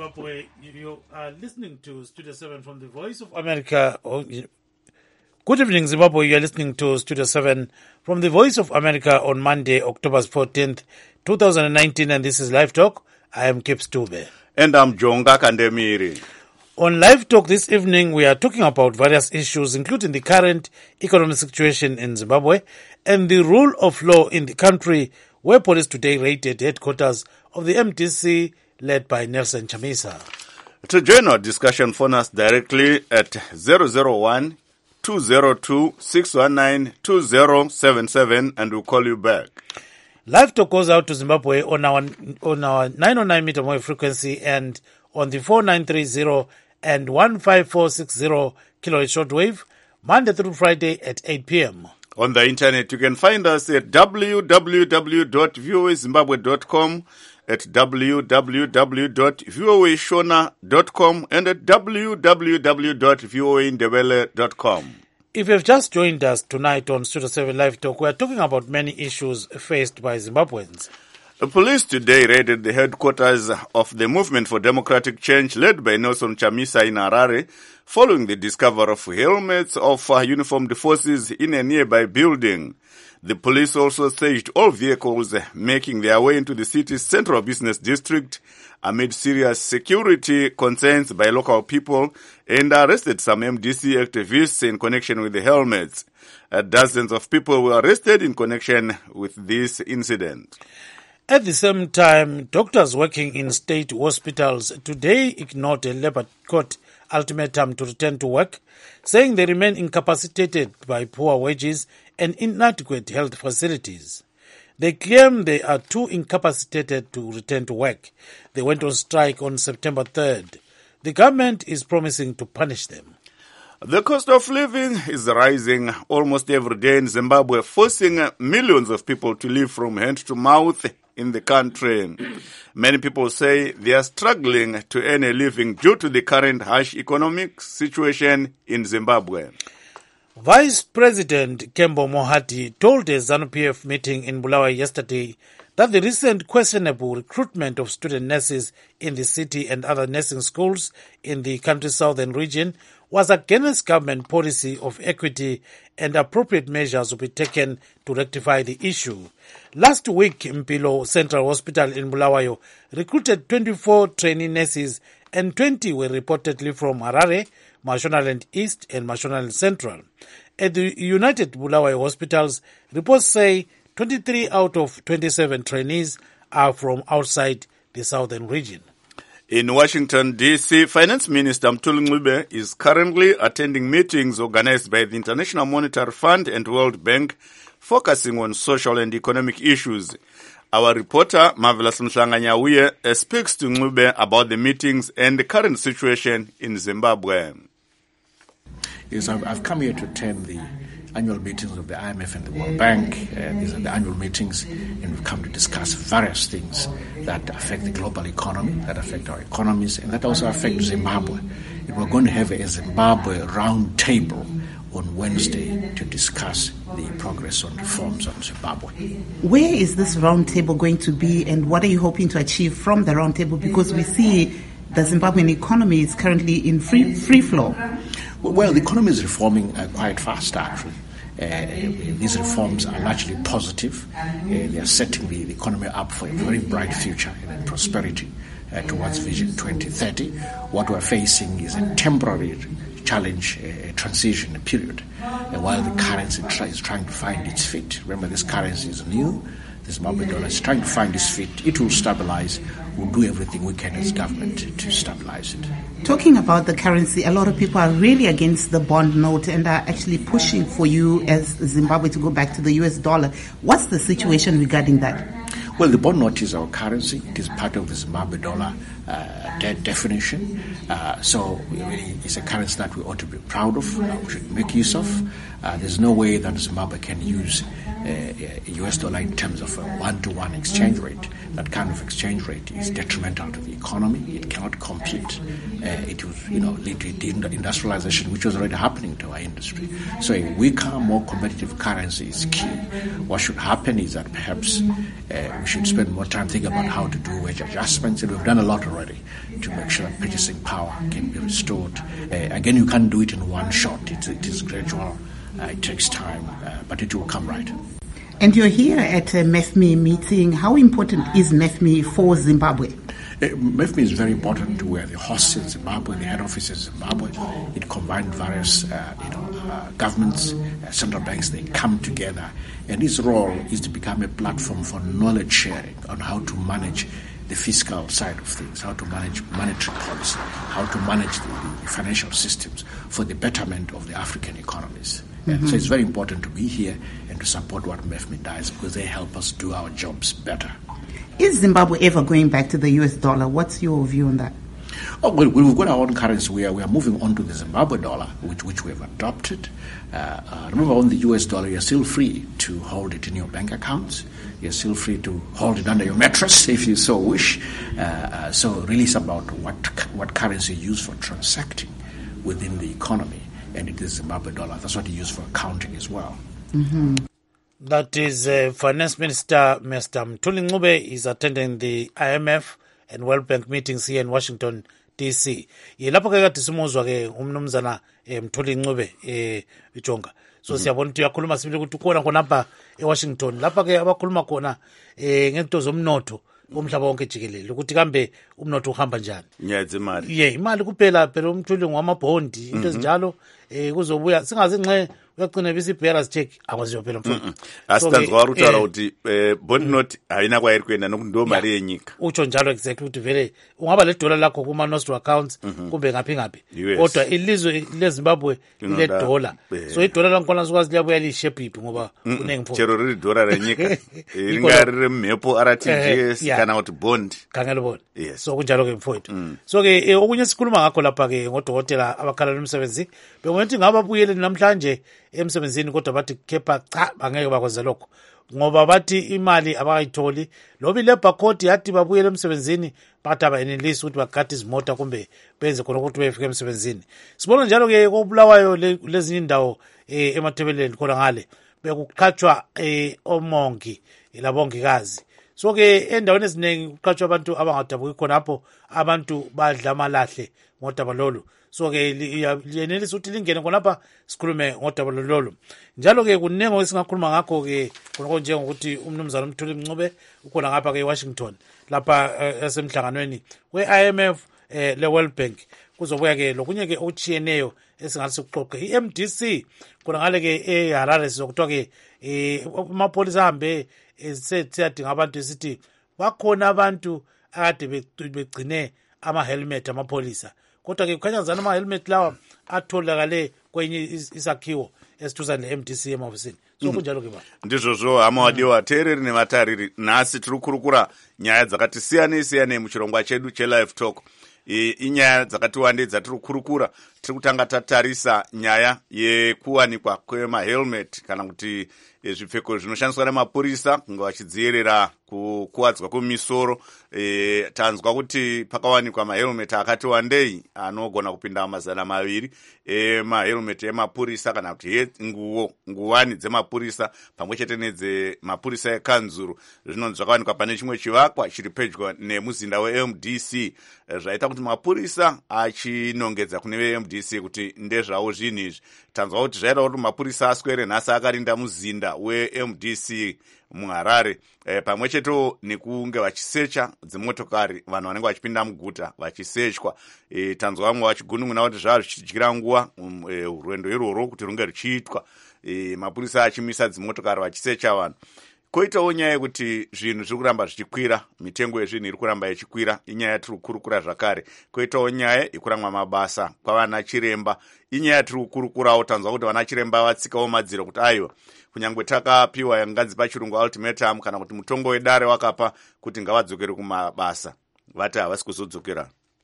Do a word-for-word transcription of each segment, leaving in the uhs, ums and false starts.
Zimbabwe. You are listening to Studio seven from the Voice of America. Oh, good evening, Zimbabwe. You are listening to Studio seven from the Voice of America on Monday, October fourteenth, twenty nineteen, and this is Live Talk. I am Kip Stube. And I'm Jonga Kandemiri. On Live Talk this evening, we are talking about various issues, including the current economic situation in Zimbabwe and the rule of law in the country, where police today raided headquarters of the M D C led by Nelson Chamisa. To join our discussion, phone us directly at zero zero one, two zero two, six one nine, two zero seven seven and we'll call you back. Live Talk goes out to Zimbabwe on our on our nine oh nine meter wave frequency and on the four nine three zero and one five four six zero kilohertz shortwave, Monday through Friday at eight p.m. On the internet, you can find us at w w w dot v o a zimbabwe dot com, at w w w dot v o a shona dot com, and at w w w dot v o a ndebele dot com. If you've just joined us tonight on Studio seven Live Talk, we are talking about many issues faced by Zimbabweans. The police today raided the headquarters of the Movement for Democratic Change led by Nelson Chamisa in Harare, following the discovery of helmets of uh, uniformed forces in a nearby building. The police also searched all vehicles making their way into the city's central business district amid serious security concerns by local people and arrested some M D C activists in connection with the helmets. Uh, dozens of people were arrested in connection with this incident. At the same time, doctors working in state hospitals today ignored a Labour Court ultimatum to return to work, saying they remain incapacitated by poor wages and inadequate health facilities. They claim they are too incapacitated to return to work. They went on strike on September third. The government is promising to punish them. The cost of living is rising almost every day in Zimbabwe, forcing millions of people to live from hand to mouth in the country. Many people say they are struggling to earn a living due to the current harsh economic situation in Zimbabwe. Vice President Kembo Mohati told a ZANU-P F meeting in Bulawayo yesterday that the recent questionable recruitment of student nurses in the city and other nursing schools in the country's southern region was against government policy of equity, and appropriate measures will be taken to rectify the issue. Last week, Mpilo Central Hospital in Bulawayo recruited twenty-four trainee nurses and twenty were reportedly from Harare, Mashonaland East and Mashonaland Central. At the United Bulawayo hospitals, reports say twenty-three out of twenty-seven trainees are from outside the southern region. In Washington, D C, Finance Minister Mthuli Ncube is currently attending meetings organized by the International Monetary Fund and World Bank, focusing on social and economic issues. Our reporter, Marvelous Mhlanga-Nyawuye, speaks to Ncube about the meetings and the current situation in Zimbabwe. Yes, I've, I've come here to attend the annual meetings of the I M F and the World Bank. Uh, these are the annual meetings, and we've come to discuss various things that affect the global economy, that affect our economies, and that also affect Zimbabwe. And we're going to have a Zimbabwe round table on Wednesday to discuss the progress on reforms on Zimbabwe. Where is this round table going to be, and what are you hoping to achieve from the round table? Because we see the Zimbabwean economy is currently in free free flow. Well, the economy is reforming uh, quite fast, actually. Uh, these reforms are largely positive. Uh, they are setting the, the economy up for a very bright future and prosperity uh, towards Vision twenty thirty. What we're facing is a temporary challenge, a transition period, uh, while the currency try, is trying to find its feet. Remember, this currency is new. The Zimbabwe dollar is trying to find its feet. It will stabilize. We'll do everything we can as government to stabilize it. Talking about the currency, a lot of people are really against the bond note and are actually pushing for you as Zimbabwe to go back to the U S dollar. What's the situation regarding that? Well, the bond note is our currency. It is part of the Zimbabwe dollar uh, de- definition. Uh, so really, it's a currency that we ought to be proud of, uh, we should make use of. Uh, there's no way that Zimbabwe can use uh, U S dollar in terms of a one-to-one exchange rate. That kind of exchange rate is detrimental to the economy. It cannot compete. Uh, it will, you know, lead to deindustrialization, which was already happening to our industry. So a weaker, more competitive currency is key. What should happen is that perhaps uh, we should spend more time thinking about how to do wage adjustments, and we've done a lot already to make sure that purchasing power can be restored. Uh, again, you can't do it in one shot. It, it is gradual. Uh, it takes time, uh, but it will come right. And you're here at a M E F M I meeting. How important is M E F M I for Zimbabwe? Uh, M E F M I is very important. We're the host in Zimbabwe, the head office in Zimbabwe. It combined various uh, you know, uh, governments, uh, central banks. They come together, and its role is to become a platform for knowledge sharing on how to manage the fiscal side of things, how to manage monetary policy, how to manage the, the financial systems for the betterment of the African economies. Mm-hmm. So it's very important to be here and to support what M E F M I does, because they help us do our jobs better. Is Zimbabwe ever going back to the U S dollar? What's your view on that? Oh, well, we've got our own currency. We are, we are moving on to the Zimbabwe dollar, which, which we have adopted. Uh, uh, remember, on the U S dollar, you're still free to hold it in your bank accounts. You're still free to hold it under your mattress if you so wish. Uh, uh, so really it's about what, what currency you use for transacting within the economy. And it is Zimbabwe dollar. That's what you use for accounting as well. Mm-hmm. That is uh, Finance Minister Mister Mthuli Ncube is attending the I M F and World Bank meetings here in Washington, D C. Yilapho ke kade simuzwa ke umnumzana Mthuli Ncube eh ijonga. So siyabona ukuthi uyakhuluma sibili ukuthi ukona khonapha eWashington. Lapha ke abakhuluma khona eh ngento zomnotho umhlaba wonke jikelele ukuthi kambe umnotho uhamba njani. Nyazi imali. Yeah, imali kuphela phela umthuli ngwamabhondi into ezinjalo eh kuzobuya singazi nxe uyagcina bisibhera check akwaziyo phela mfowethu. Asitanzwa warutara ukuthi bond note ayina kwa erikwenda nokundo mali yenyika. Utsho njalo exactly ukuthi vele ungaba le dollar lakho kuma nostro accounts kumbe ngaphi ngaphi. Kodwa ilizwe leZimbabwe ile dollar. So i dollar lankona sikwazi liyabuya lishape iphi ngoba kunenge mfowethu. Chero ri dollar yenyika. Ingari mepo R T G S kana ukuthi bond. Kangelo bond. So kunjalo ke mfowethu. So ke okunye sikhuluma ngakho lapha ke ngodokotela abakhala nomsebenzi bekungathi ngababuyele namhlanje emsebenzini kodwa bathi kepha cha bangeke bakwazi lokho ngoba bathi imali abakayitholi lobi labor code yathi babuyele emsebenzini bathi abayenelisi ukuthi bagade izimota kumbe benze khona ukuthi befike emsebenzini. Sibona njalo ke kobulawayo lezi indawo eh emathebeleni khona ngale bekuqhatshwa eh omongi labongikazi. So ke endaweni eziningi kuqhatshwa abantu abangadabuki khonapho abantu badla amalahle ngodaba lolu. So ke liyenelisa ukuthi lingene khonapha sikhulume ngodaba lolu. Njalo ke kunengo esingakhuluma ngakho ke khona njengokuthi umnumzana Mthuli Ncube ukhona ngapha ke eWashington lapha esemhlanganweni we-I M F eh le World Bank kuzobuya ke lokunye ke okuchiyeneyo esingathi ukuxoxe i-M D C khona ngale ke eHarare sizokuthiwa ke eh amapolisa ahambe esethiyadinga abantu esithi bakhona abantu akade begcine ama-helmet amapolisa kodwa ke kukhanya zana ama-helmet lawa atholakale kwenye isakhiwo esithuza ne-M D C emahofisini. So kunjalo ke ba ndizvozvo hama wadiwa teereri nevatariri nhasi tiri kurukura nyaya dzakati siyane siyane muchirongwa chedu chelive talk. Inyaya dzakati wande dzatiri kurukura tiri kutanga tatarisa nyaya yekuwanikwa kwemahelmet kana kuti zvipfeko zvinoshandiswa nemapurisa kunge vachidziyerera kukuwadzwa kwemisoro. E, tanzwa kuti pakawanikwa mahelmet akati wandei anogona kupinda mazana maviri emahelmet emapurisa kana kuti nguwo nguwani dzemapurisa pamwe chete nedzemapurisa ekanzuru. Zvinonzi zvakawanikwa pane chimwe chivakwa chiri pedyo nemuzinda we-M D C zvaita kuti mapurisa achinongedza kune ve-M D C kuti ndezvawo zvinhu izvi. Tanzwa kuti zvaita kuti mapurisa aswere nhasi akarinda muzinda we-M D C muHarare e, pamwe cheto nekunge vachisecha dzimotokari vanhu vanenge vachipinda muguta vachisechwa. E, tanzwa vamwe vachigunun'una kuti zvava zvichidyira nguva um, e, rwendo irworwo kuti runge ruchiitwa. E, mapurisa achimisa dzimotokari vachisecha vanhu. Koitawo nyaya yekuti zvinhu zviri kuramba zvichikwira, mitengo yezvinhu iri kuramba ichikwira, inyaya yatiri kukurukura zvakare. Koitawo nyaya yekuramwa mabasa kwavana chiremba, inyaya yatiri kukurukurawo. Tanzwa kuti vana chiremba vatsikawo madziro kuti aiwa kunyangwe takapiwa yanganzi pachirungu ultimatum kana kuti mutongo wedare wakapa kuti ngavadzokere kumabasa, vati havasi kuzodzokera.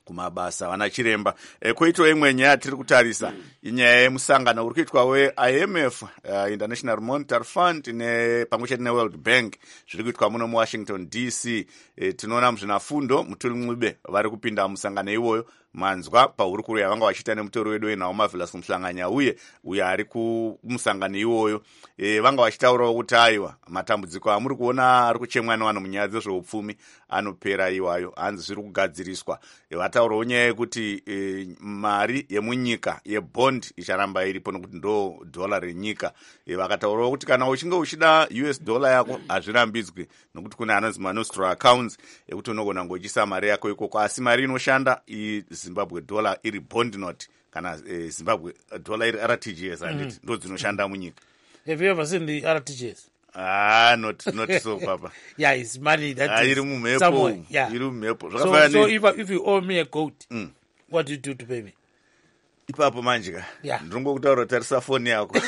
kumabasa vana chiremba. E, kwoitawo imwe nyaya tiri kutarisa inyaya yemusangano uri kuitwa we-I M F, uh, International Monetary Fund ne pamwe chete neWorld Bank zviri kuitwa muno muWashington D C. E, tinoona muzvinafundo Mutuli Ncube vari kupinda musangano iwoyo manzwa pahurukuru yavanga vachiita nemutori wedu wenhau Marvelous Muhlanganya uye uye ari kumusangano iwoyo. E, vanga vachitaurawo kuti aiwa matambudziko amuri kuona ari kuchemwa nevanhu munyaya dzezveupfumi anopera iwayo, hanzi zviri kugadziriswa. E, vataurawo nyaya yekuti e, mari yemunyika yebond icharamba iripo nokuti ndo dhola renyika. E, vakataurawo kuti kana uchinge uchida U S dollar yako hazvirambidzwi nokuti kune anonzi manostra accounts ekuti unogona ngochisa mari yako ikoko, asi mari inoshanda iZimbabwe dollar iri bond note kana e, Zimbabwe dollar iri R T G S handiti mm-hmm. ndo dzinoshanda munyika. Have you ever seen the R T G S? Ah, not not so, Papa. Yeah, it's money that ah, is somewhere. Yeah. So, so if, if you owe me a goat, mm. what do you do to pay me? Ipapo manjika. Yeah. Ndrongo kutaura tarisa phone yako.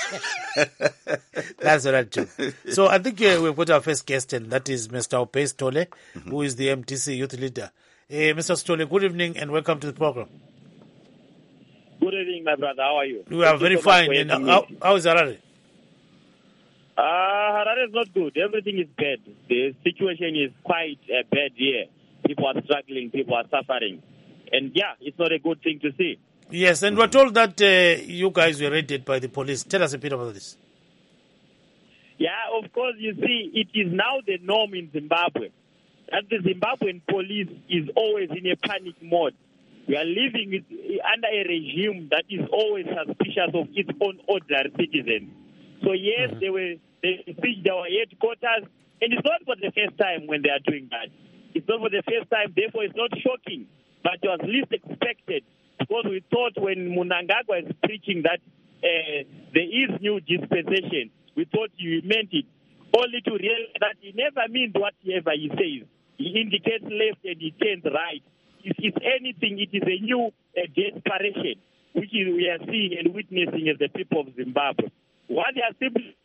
That's what I do. So I think uh, we've got our first guest, and that is Mister Opey Sithole, mm-hmm. who is the M D C youth leader. Uh, Mister Sithole, good evening and welcome to the program. Good evening, my brother. How are you? We are Thank very so fine. And how, how is Harare? Uh, Harare is not good. Everything is bad. The situation is quite uh, bad here. People are struggling. People are suffering. And yeah, it's not a good thing to see. Yes, and mm-hmm. we're told that uh, you guys were raided by the police. Tell us a bit about this. Yeah, of course, you see, it is now the norm in Zimbabwe that the Zimbabwean police is always in a panic mode. We are living with, under a regime that is always suspicious of its own ordinary citizens. So yes, mm-hmm. they were they reached our headquarters, and it's not for the first time when they are doing that. It's not for the first time, therefore it's not shocking, but it was least expected because we thought when Mnangagwa is preaching that uh, there is new dispensation, we thought he meant it, only to realize that he never means whatever he says. He indicates left and he turns right. If it's anything, it is a new uh, desperation, which is, we are seeing and witnessing as the people of Zimbabwe. What they are simply...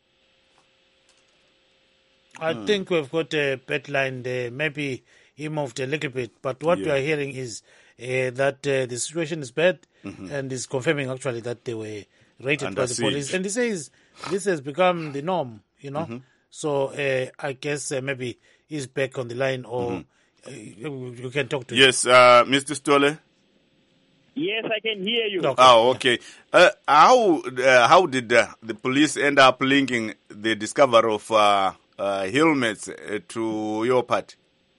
I hmm. think we've got a pet line there. Maybe he moved a little bit, but what yeah. we are hearing is uh, that uh, the situation is bad, mm-hmm. and is confirming actually that they were raided Under by the siege. police. And he says this has become the norm, you know. Mm-hmm. So uh, I guess uh, maybe he's back on the line, or mm-hmm. uh, you can talk to him. Yes, uh, Mister Sithole. Yes, I can hear you. Okay. Oh, okay. Uh, how uh, how did uh, the police end up linking the discovery of uh, uh, helmets uh, to your party?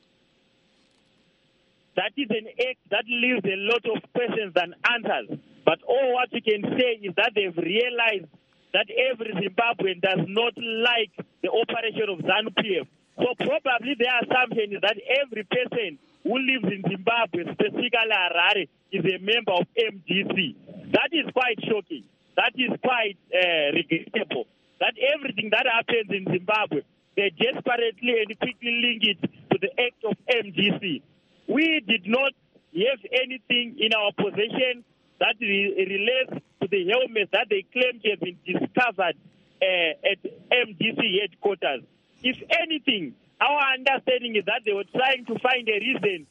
That is an act that leaves a lot of questions and answers. But all what you can say is that they've realized that every Zimbabwean does not like the operation of ZANU-P F. So probably their assumption is that every person who lives in Zimbabwe, specifically Harare, is a member of M D C. That is quite shocking. That is quite uh, regrettable. That everything that happens in Zimbabwe, they desperately and quickly link it to the act of M D C. We did not have anything in our possession that re- relates to the helmets that they claim to have been discovered uh, at M D C headquarters. If anything, our understanding is that they were trying to find a reason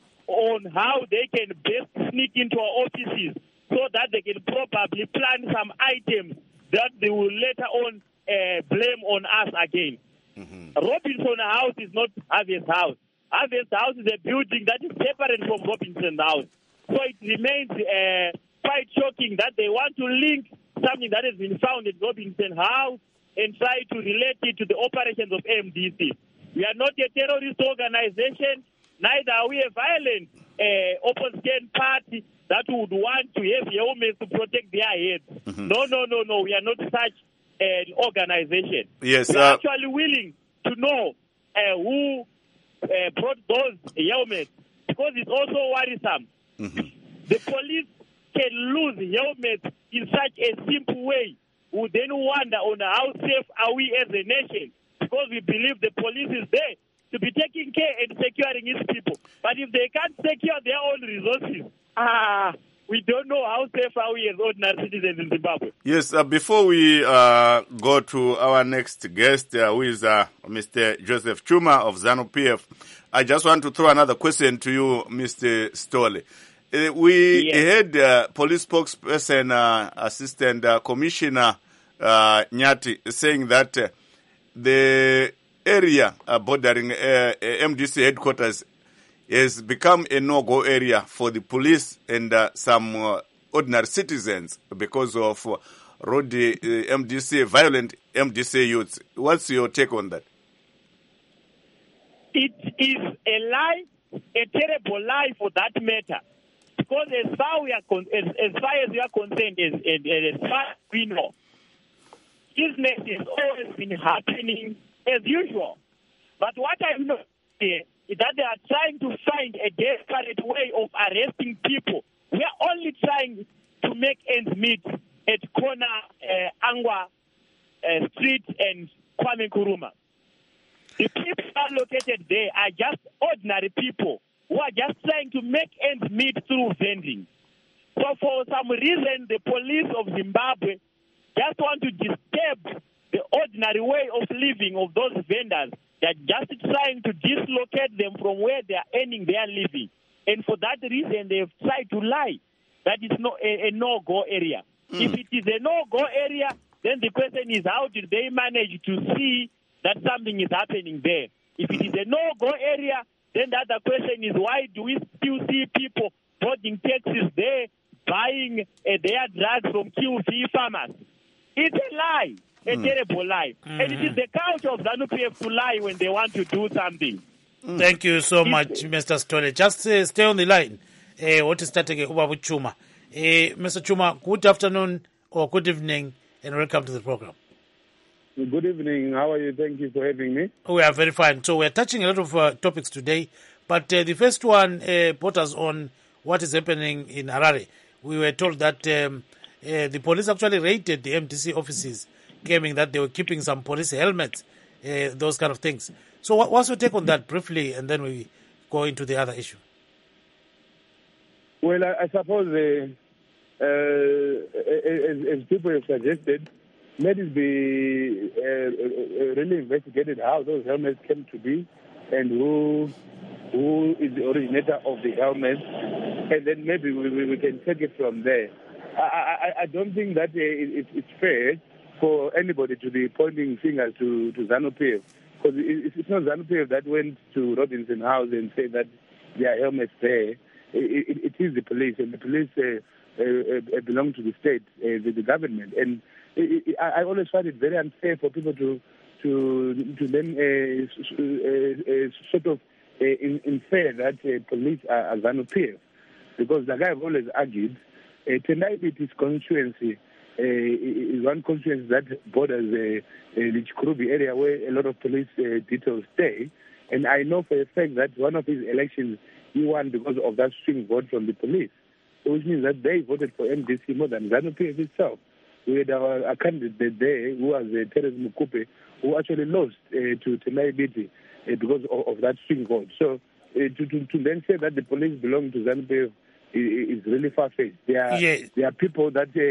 on how they can best sneak into our offices so that they can probably plan some items that they will later on uh, blame on us again. Mm-hmm. Robinson House is not Harvest House. Harvest House is a building that is separate from Robinson House. So it remains uh, quite shocking that they want to link something that has been found at Robinson House and try to relate it to the operations of M D C. We are not a terrorist organization, neither are we a violent uh, opposition party that would want to have helmets to protect their heads. Mm-hmm. No, no, no, no, we are not such an organization. Yes, we are uh, actually willing to know uh, who uh, brought those helmets, because it's also worrisome. Mm-hmm. The police can lose helmets in such a simple way. We then wonder on how safe are we as a nation, because we believe the police is there to be taking care and securing its people. But if they can't secure their own resources, ah, we don't know how safe are we as ordinary citizens in Zimbabwe. Yes, uh, before we uh, go to our next guest, uh, who is uh, Mister Joseph Chuma of ZANU-P F, I just want to throw another question to you, Mister Stole. Uh, we Yes. had uh, police spokesperson, uh, Assistant uh, Commissioner uh, Nyati, saying that uh, the area uh, bordering uh, M D C headquarters has become a no-go area for the police and uh, some uh, ordinary citizens because of uh, road uh, M D C, violent M D C youths. What's your take on that? It is a lie, a terrible lie for that matter. Because as far, we are con- as, as far as we are concerned, as, as, as far as we know, business has always been happening as usual. But what I know here is that they are trying to find a desperate way of arresting people. We are only trying to make ends meet at corner uh, Angwa uh, Street and Kwame Nkrumah. The people who are located there are just ordinary people who are just trying to make ends meet through vending. So for some reason, the police of Zimbabwe just want to disturb the ordinary way of living of those vendors. They're just trying to dislocate them from where they are earning their living. And for that reason, they've tried to lie that it's no, a, a no-go area. Mm. If it is a no-go area, then the question is, how did they manage to see that something is happening there? If it is a no-go area, then the other question is, why do we still see people boarding taxis there, buying uh, their drugs from Q V farmers? It's a lie, a mm. terrible lie. Mm-hmm. And it is the culture of ZANU-P F to lie when they want to do something. Mm. Thank you so it's, much, Mister Stole. Just uh, stay on the line. Uh, what is starting uh, Chuma? Uh, Mister Chuma, good afternoon or good evening and welcome to the program. Good evening. How are you? Thank you for having me. We are very fine. So we are touching a lot of uh, topics today, but uh, the first one uh, put us on what is happening in Harare. We were told that um, uh, the police actually raided the M D C offices, claiming that they were keeping some police helmets, uh, those kind of things. So what, what's your take on that briefly, and then we go into the other issue? Well, I, I suppose uh, uh, as, as people have suggested, let it be uh, uh, really investigated how those helmets came to be and who who is the originator of the helmets, and then maybe we, we can take it from there. I, I, I don't think that uh, it, it's fair for anybody to be pointing fingers to, to ZANU-P F, because it, it's not ZANU-P F that went to Robinson House and said that there are helmets there. It, it, it is the police, and the police uh, uh, uh, belong to the state, uh, the, the government, and I always find it very unfair for people to to to then uh, uh, uh, sort of uh, infer that uh, police are, are ZANU-P F, because like I've always argued, uh, Tendai Biti's constituency uh, is one constituency that borders the uh, uh, Lichikurubi area where a lot of police uh, details stay, and I know for a fact that one of his elections he won because of that swing vote from the police, which means that they voted for M D C more than ZANU-P F itself. We had our a candidate there who was uh, Teres Mukupe, who actually lost uh, to Tendai Biti uh, because of, of that swing vote. So uh, to, to, to then say that the police belong to ZANU-P F is, is really far-fetched. There are, yes. there are people that uh,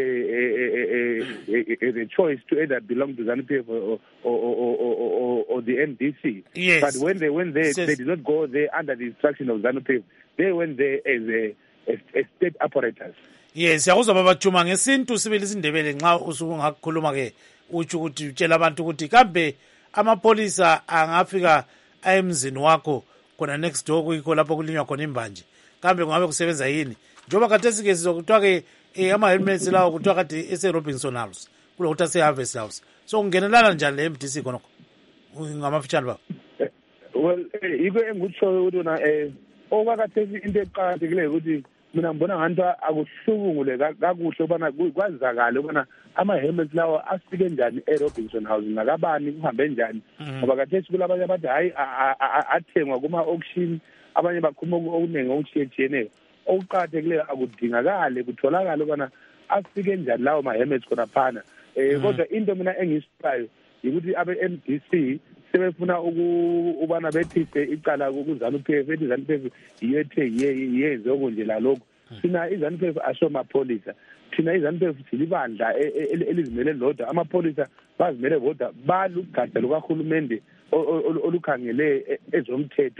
uh, uh, uh, uh, the choice to either belong to ZANU-P F or, or, or, or, or, or the M D C. Yes. But when they went there, they did not go there under the instruction of ZANU-P F. They went there as a, a, a state apparatus. Yes, yakuzwa baba Chuma ngesintu sibili sindebele nxa usuku ngakhuluma ke uthi ukuthi utshela abantu ukuthi kambe amapolisa angafika emzini wakho khona next door kuyikho lapho kulinywa khona imbanje kambe kungabe kusebenza yini njoba khathesi ke sizokuthiwa ke ama helmets lawo kuthiwa kade ese Robinson House kulo kuthi ase Harvest House so ungenelana njani le M D C khonokho ngamafitshane baba? Well, yiko engikutsho ukuthi na eh okwakhathesi into eqhakathekileyo ukuthi mina ngibona ngathi akuhlukungule kakuhle ubana kwazakala ubana ama-helmets lawo afike njani e-Robinson House nakabani kuhambe njani ngoba kathesi kulabanye abathi hayi athengwa kuma-auction abanye bakhuluma okuningi okutshiyetshiyeneyo okuqakathekileyo akudingakale kutholakale ubana afike njani lawo ma-helmets khona phana um kodwa into mina engiyisifayo yikuthi abe-M D C sebefuna ubana bethise icala ku-ZANU-P F ethi ZANU-P F yiyo ethe yenze okunje lalokhu thina i-ZANU-P F asomapholisa thina i-ZANU-P F silibandla elizimele lodwa amapholisa bazimele kodwa balugada lukahulumende olukhangele ezomthetho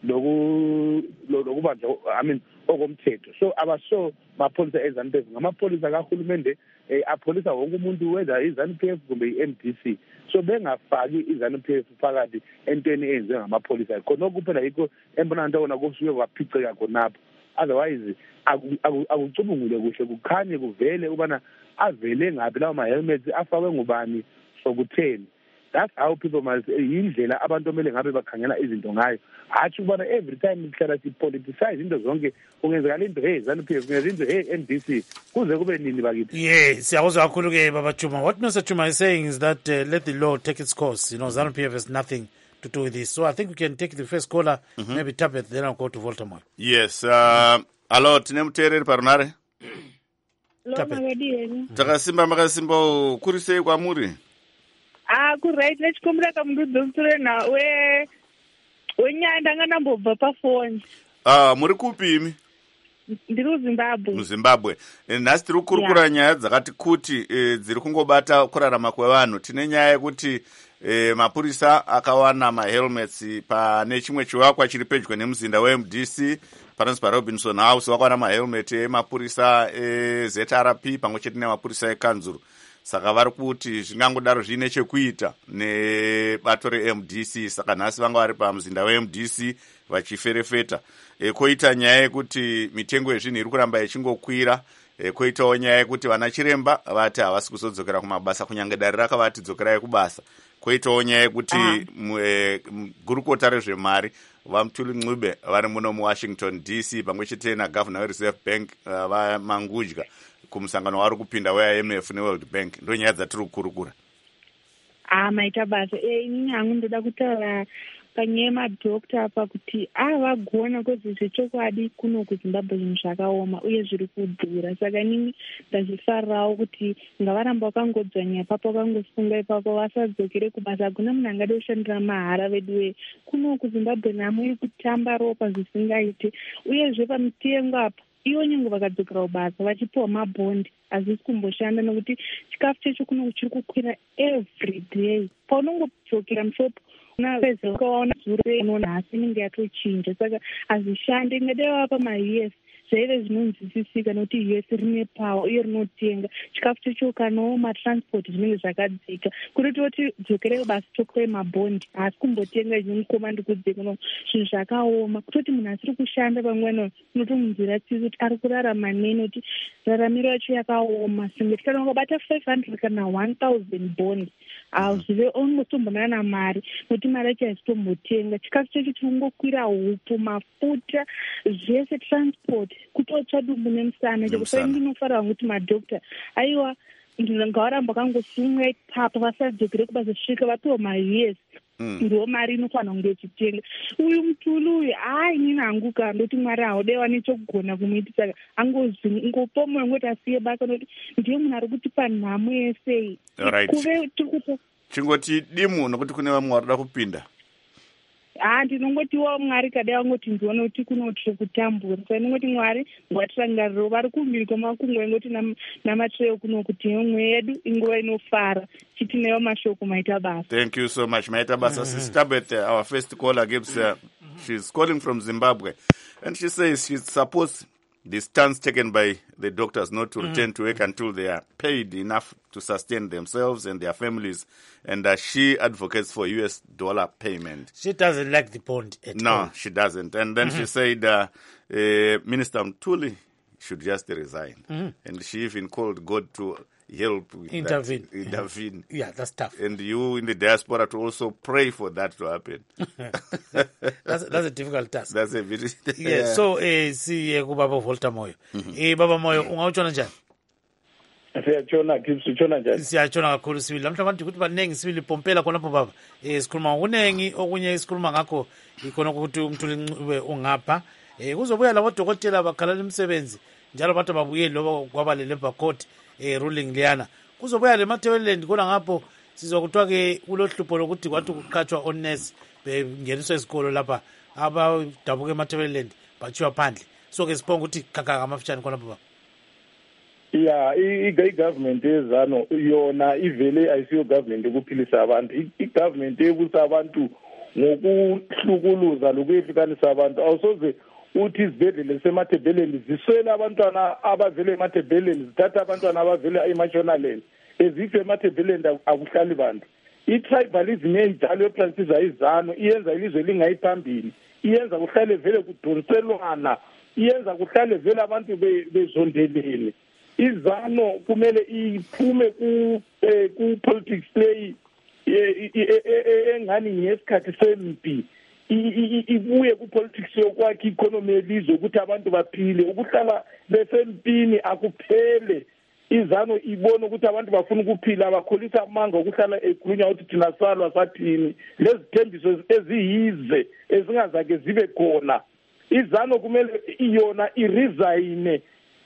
loku lokubanjwa I mean okomthetho. So abaso mapholisa eZANU P F ngamapholisa kahulumende apholisa wonke umuntu whether iZANU P F kumbe i-M D C. So bengafaki iZANU P F phakathi entweni enziwe ngamapholisa khona kuphela yikho embona nto kona kusuke kwaphiceka khonapho. Otherwise akucubungule kuhle kukhanye kuvele ubana avele ngapi lawo ma-helmets afakwe ngubani sokutheni. That's how people must yindlela abantu omele ngabe bakhangela izinto ngayo. Hathi ubona every time ihlala sipoliticize into zonke ungenzekala into hey ZANU P F kungenza into hey M D C kuze kube nini bakithi. Yes, siyakuzwa kakhulu ke Baba Chuma. What Mister Chuma is saying is that uh, let the law take its course. You know, ZANU P F has nothing to do with this. So I think we can take the first caller, mm-hmm. maybe tap it, then I'll go to Voltamore. Yes. Uh, hello, tine muteereri parunare. Takasimba makasimba kuri sei kwamuri? Ah, ku right lechikombera kamudzodzore na we wenyaya ndanga nambobva pafoni. Ah, muri kupi imi? Ndiri muZimbabwe. muZimbabwe. Nhasi tiri kukurukura yeah. nyaya dzakati kuti e, dziri kungobata kurarama kwevanhu. Tine nyaya yekuti e, mapurisa akawana mahelmets pane chimwe chivakwa chiri pedyo nemuzinda weM D C panonzi paRobinson House. Vakawana mahelmet emapurisa eZ R P pamwe chete nemapurisa ekanzuru. Saka vari kuti zvingangodaro zvine chekuita nebato reM D C. Saka nhasi vanga vari pamuzinda weM D C vachiferefeta. E, koita nyaya yekuti mitengo yezvinhu iri kuramba ichingokwira. E, koitawo nyaya yekuti vana chiremba vati havasi kuzodzokera kumabasa kunyange dare rakavati dzokerai kubasa. Koitawo nyaya yekuti e, gurukota rezvemari vaMthuli Ncube vari muno muWashington D C pamwe chete nagovernor weReserve Bank uh, vamangudya kumusangano wari kupinda weI M F neWorld Bank. Ndo nyaya dzatiri kukurukura. Ah, maita basa. Eh, inini hangu ndoda kutaura panyaya yemadhokta apa kuti avagona kwezvo zvechokwadi kuno kuZimbabwe zvinhu zvakaoma uye zviri kudhura. Saka inini ndazvifarirawo kuti ngavaramba vakangodzvanya ipapo vakangosunga ipapo vasadzokere kubasa. Hakuna munhu angade kushandira mahara vedu we kuno kuZimbabwe nhamo iri kutamba ropa zvisingaiti uyezve pamitengo apa ivo nyange vakadzokera kubasa vachipiwa mabhondi hazvisi kumboshanda nokuti chikafu checho kuno chiri kukwira every day. Paunongodzokera mushopu unaona zuro unoona hasi inenge yatochinja. Saka hazvishandi. Ingadai vapa ma-U S zvaive zvinonzwisisika nokuti U S rine pawa uye rinotenga chikafu checho kanawo matransport zvinenge zvakadzika. Kuri toti dzokerei basi tokwei mabhondi hasi kumbotenga zvinomukoma ndikudze kuno zvinhu zvakaoma. Kutoti munhu asiri kushanda pamweno unotomunzwira tsitsi kuti ari kurarama nei nokuti raramiro yacho yakaoma. Senge tikanongobata five hundred kana one thousand bondi hazvive ongotombonana namari nokuti mari yacho haisitombotenga. Chikafu checho chinongokwira hupu, mafuta, zvese transport kutotsva dumbu nemusana. Chekufa ndinofarira kuti madhokta aiwa ngavaramba vakangosunga ipapo vasadzokere kubasa svika vapiwa ma-U S ndiwo mari inofanira kunge ichitenga. Uyu Mthuli uyu hai inini hangu ka ndoti mwari haudaiwa nechokugona kumuiti. Saka angopa mwoyo ngoti asiye basa nokuti ndiye munhu ari kutipa nhamo yesei kuve tiri chingoti dimu nokuti kune vamwe varida kupinda. Ah, ndinongotiwa Mwari kadai wangoti ndione kuti kunotire kutambura. Saka ndinongoti Mwari ngatirangariro vari kumbiri kwamakungwa ingoti namatreyo kuno kuti yomwe yedu inguva inofara chitinewo mashoko maita basa. Thank you so much maita basa. Mm-hmm. Sister Bet, uh, our first caller gives uh, she's calling from Zimbabwe and she says she supports the stance taken by the doctors not to mm. return to work until they are paid enough to sustain themselves and their families. And uh, she advocates for U S dollar payment. She doesn't like the bond at no, all. No, she doesn't. And then mm-hmm. she said uh, uh, Minister Mthuli should just resign. Mm-hmm. And she even called God to help with intervene. That. Intervene. Yeah, that's tough. And you in the diaspora to also pray for that to happen. that's, that's a difficult task. That's a very... yeah. yeah. So, eh, si kubaba Voltamoyo. Eh, Baba Moyo, ungawuchona njani? Siyachona kipsi chona njani? Siyachona kakhulu sibili. Lamhlanje ukuthi banengi sibili pompela khonapho baba. Eh, sikhuluma kunengi okunye isikhuluma ngakho ikhona ukuthi uMthuli Ncube ungapha. Eh, kuzobuya labo dokotela bakhalala imisebenzi. Njalo bathu babuye loba kwabale Labour Court eh ruling liyana. Kuzobuya le Matabeleland kona ngapho sizokuthiwa ke kulohlupho lokuthi kwathi kuqhatshwa onesi bengeniswa isikolo lapha abadabuke eMatabeleland bachiwa phandle. So ke sibonga ukuthi khakha ngamafutshane khona baba. Yeah, i-government yezano yona ivele ayisiyo government ukuphilisa abantu. I-government ebusa abantu ngokuhlukuluza lokuyehlukanisa abantu awusoze uthi izibhedlela semathebheleni ziswele abantwana abavele emathebheleni zithatha abantwana abavele emashonaleni ezife emathebheleni akuhlali bantu. I-tribalism yenjalo epractice izano iyenza ilizwe lingayiphambili, iyenza kuhlale vele kudonselwana, iyenza kuhlale vele abantu bezondelene. Izano kumele iphume ku ku politics play engani ngesikhathi sempi, ibuye ku politics yokwakha economy yelizwe ukuthi abantu baphile. Ukuhlala besempini akuphele. Izano ibona ukuthi abantu bafuna ukuphila, bakholisa amanga ukuhlala ekhulunywa ukuthi thina salwa sathini. Lezi thembiso eziyize ezingazake zibe khona. Izano kumele iyona iresign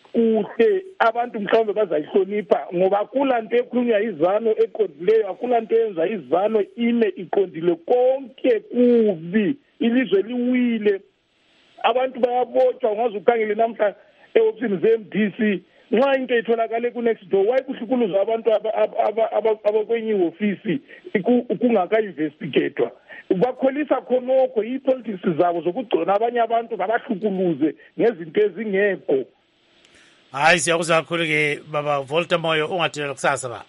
kuhle, abantu mhlawumbe bazayihlonipha ngoba akulanto ekhulunywa izano eqondileyo, akulanto yenza izano ime iqondile. Konke kubi, ilizwe liwile, abantu bayabotshwa. Ngaze ukhangele namhla eofisini ze-M D C nxa into itholakale ku next door, why kuhlukuluzwa abantu abakwenye ihofisi kungaka-investigatwa? Bakholisa khonokho i-politics zabo zokugcona abanye abantu babahlukuluze ngezinto ezingekho. Hayi siyakuzwa kakhulu-ke baba Volta Moyo, ungathelela kusasa ba.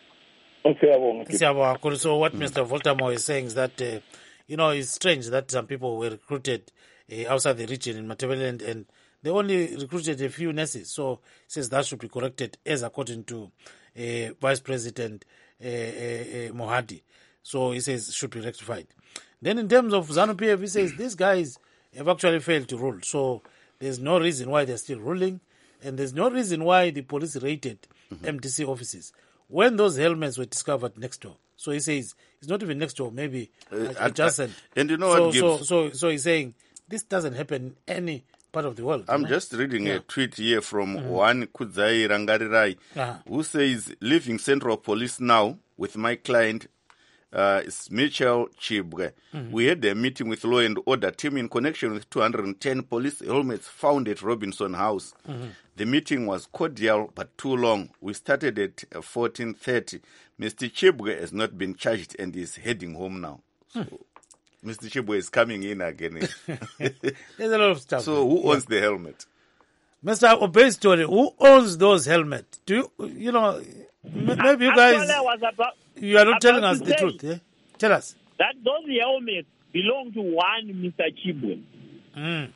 Siyabonga. Siyabonga kakhulu. So what mm. Mister Volta Moyo is saying is that uh, you know, it's strange that some people were recruited uh, outside the region in Matabeleland and they only recruited a few nurses. So he says that should be corrected as according to uh, Vice President uh, uh, uh, Mohadi. So he says should be rectified. Then in terms of ZANU-P F, he says these guys have actually failed to rule. So there's no reason why they're still ruling. And there's no reason why the police raided mm-hmm. M D C offices when those helmets were discovered next door. So he says it's not even next door, maybe uh, adjacent. And you know so, what gives... So, so, so he's saying this doesn't happen in any part of the world. I'm know? just reading yeah. a tweet here from mm-hmm. one Kudzai Rangarirai, uh-huh. who says, leaving Central Police now with my client, uh, is Mitchell Chibwe. Mm-hmm. We had a meeting with Law and Order team in connection with two hundred ten police helmets found at Robinson House. Mm-hmm. The meeting was cordial but too long. We started at fourteen thirty. Mister Chibwe has not been charged and is heading home now. So hmm. Mister Chibwe is coming in again. There's a lot of stuff. So who owns yeah. the helmet? Mister Obey Story, who owns those helmets? Do you, you know, maybe you guys, about, you are not telling us the truth. Yeah? Tell us. That those helmets belong to one Mister Chibwe. Mm.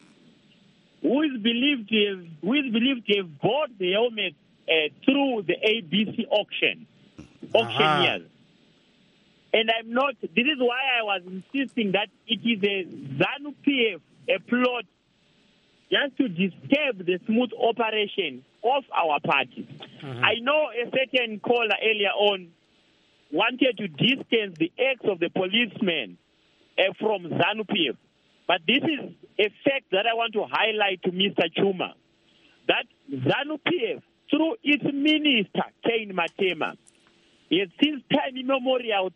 Who is believed to have, who is believed to have bought the helmet uh, through the A B C auction, auctioneers. Uh-huh. And I'm not, this is why I was insisting that it is a ZANU-P F, a plot just to disturb the smooth operation of our party. Uh-huh. I know a certain caller earlier on wanted to distance the acts of the policemen uh, from ZANU-P F. But this is a fact that I want to highlight to Mister Chuma, that ZANU-P F, through its minister, Cain Matema, is since time immemorial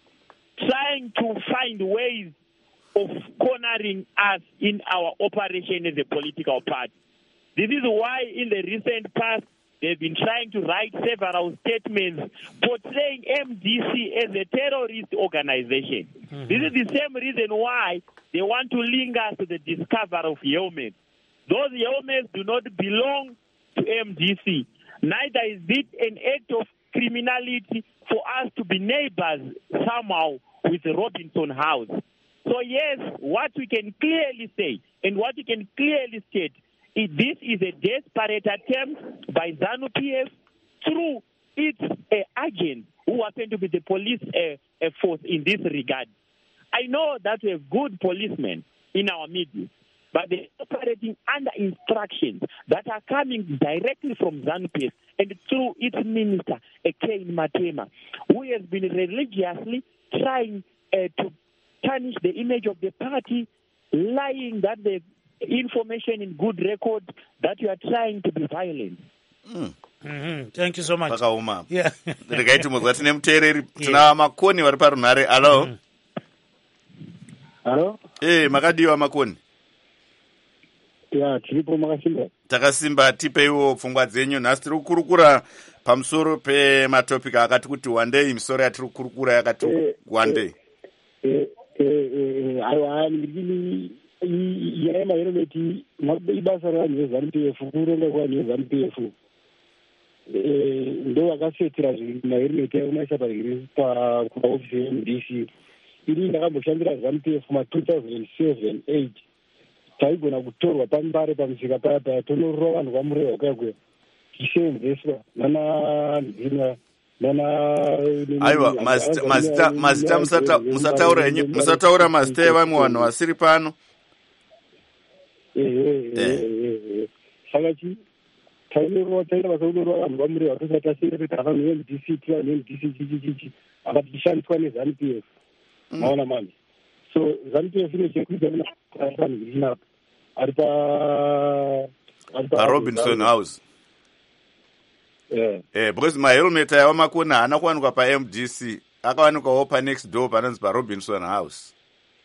trying to find ways of cornering us in our operation as a political party. This is why in the recent past, they've been trying to write several statements portraying M D C as a terrorist organization. Mm-hmm. This is the same reason why they want to link us to the discovery of helmets. Those helmets do not belong to M D C. Neither is it an act of criminality for us to be neighbors somehow with the Robinson House. So yes, what we can clearly say and what we can clearly state is this is a desperate attempt by ZANU-P F through its uh, agents who happen to be the police uh, uh, force in this regard. I know that we have good policemen in our midst, but they're operating under instructions that are coming directly from ZANU-P F and through its minister, Cain Matema, who has been religiously trying uh, to tarnish the image of the party, lying that the information in good record that you are trying to be violent. Mm. Mm-hmm. Thank you so much. Pakauma. Yeah. Regaiti muzwa tine mutereri tina makoni vari parunhare. Hello. Mm. Hello. Eh, makadiwa makoni. Ya, tiripo makasimba. Takasimba tipeiwo pfungwa dzenyu. Nhasi tiri kukurukura pamusoro pematopika akati kuti wandei, misoro yatiri kukurukura yakati wandei. Eh, aiwa ndiri nyaya yemaherometi ibasa revanhu veZANU-P F kuronga kwevanhu veZANU-P F ndo vakasetera maherometi aunaisa kumaofisi eM D C. Ini ndakamboshandira ZANU-P F ma two thousand seven eight taigona kutorwa pambare pamusika paya paya tonorova vanhu vamureva kwekwe tiseenzeswa nana ndina aiwa mazita mazita musataura musataura mazita evamwe vanhu vasiri pano. saka chi tainorova taida vasakunorova vanhu vamureva tosatasirepeta vanhu veM D C tivanhu veM D C chichichichi akatishandiswa neZANU-P F maona mani. So ZANU-P F ine chekuita vanhu virinapa ari pa Robinson House. Yeah. Eh, because mahelmet aiwa makona haana kuwanikwa paM D C, akawanikwawo panext door panonzi paRobinson House.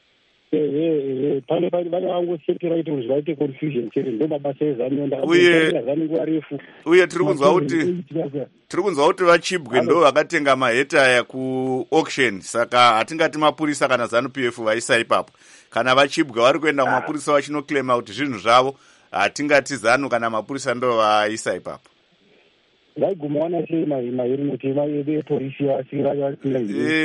pane pane vane vangosetera kuti zvaite confusion chete ndo mabasa ezanonda uye nguva refu uye tiri kunzwa kuti tiri kunzwa kuti vachibwe ndo vakatenga maheta aya kuauction, saka hatingati mapurisa kana ZANU-P F vaisa ipapo. Kana vachibwe vari kuenda kumapurisa vachinoclaima kuti zvinhu zvavo, hatingati ZANU kana mapurisa ndo vaisa ipapo. vaiguma wana sei maherometi epolisi asingaainini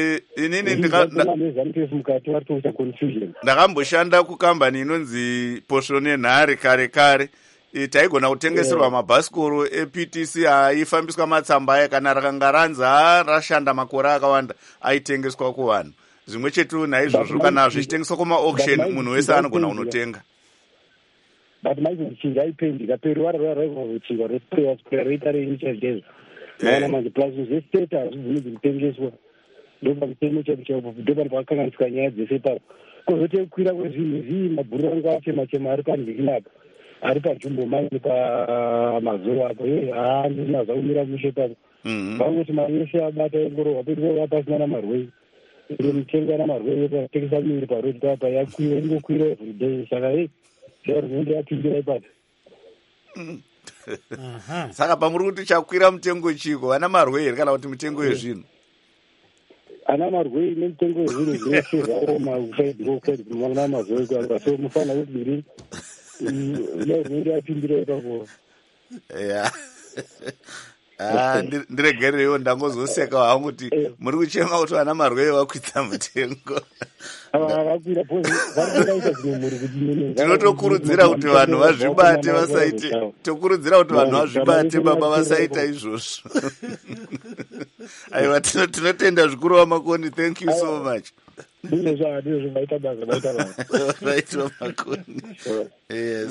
mukati varitoita confusion. Ndakamboshanda kukambani inonzi Posho nenhare kare kare. Taigona kutengeserwa mabhasikoro eP T C aifambiswa matsamba aya, kana rakanga ranza rashanda makore akawanda aitengeswa kuvanhu. Zvimwe chetu naizvozvo kana zvichitengeswa kumaauction munhu wese anogona kunotenga. But manje mchinga aipendika peruwara raraivavuchinga reita reinchageza maana manje plus zestatus zvinenge kutengeswa ndopamutemo chapuchapu ndopano pakakanganisika nyaya dzese papo kozoti kukwira kwezvinhu zvii mabhuru angu achema chema ari panhikinapa ari pajumbo manje pamazoro apo haa ndina zvakumira mushe papo vangoti mari yese abata engorohwa peduva pasina namarwei iro mitengo yanamarwei patekesa miri parodi papa yakwira ingokwira everyday saka hei saka pamuri kuti chakwira mutengo chiko vana marwei here kana kuti mutengo yezvinhu? ana marwei nemitengo yezvinhu zvese zvaoma marwei kwaa so mufana kuti iri marwei apindira ipapo. Ndiregererewo ndangozoseka hangu kuti muri kuchema kuti vana marwei vakwidza mutengo. Tinotokurudzira kuti vanhu vazvibate vasaite tokurudzira kuti vanhu vazvibate baba vasaita izvozvo. Aiwa, tinotenda zvikuru vamakoni. Thank you so much. Right, Makoni. Yes.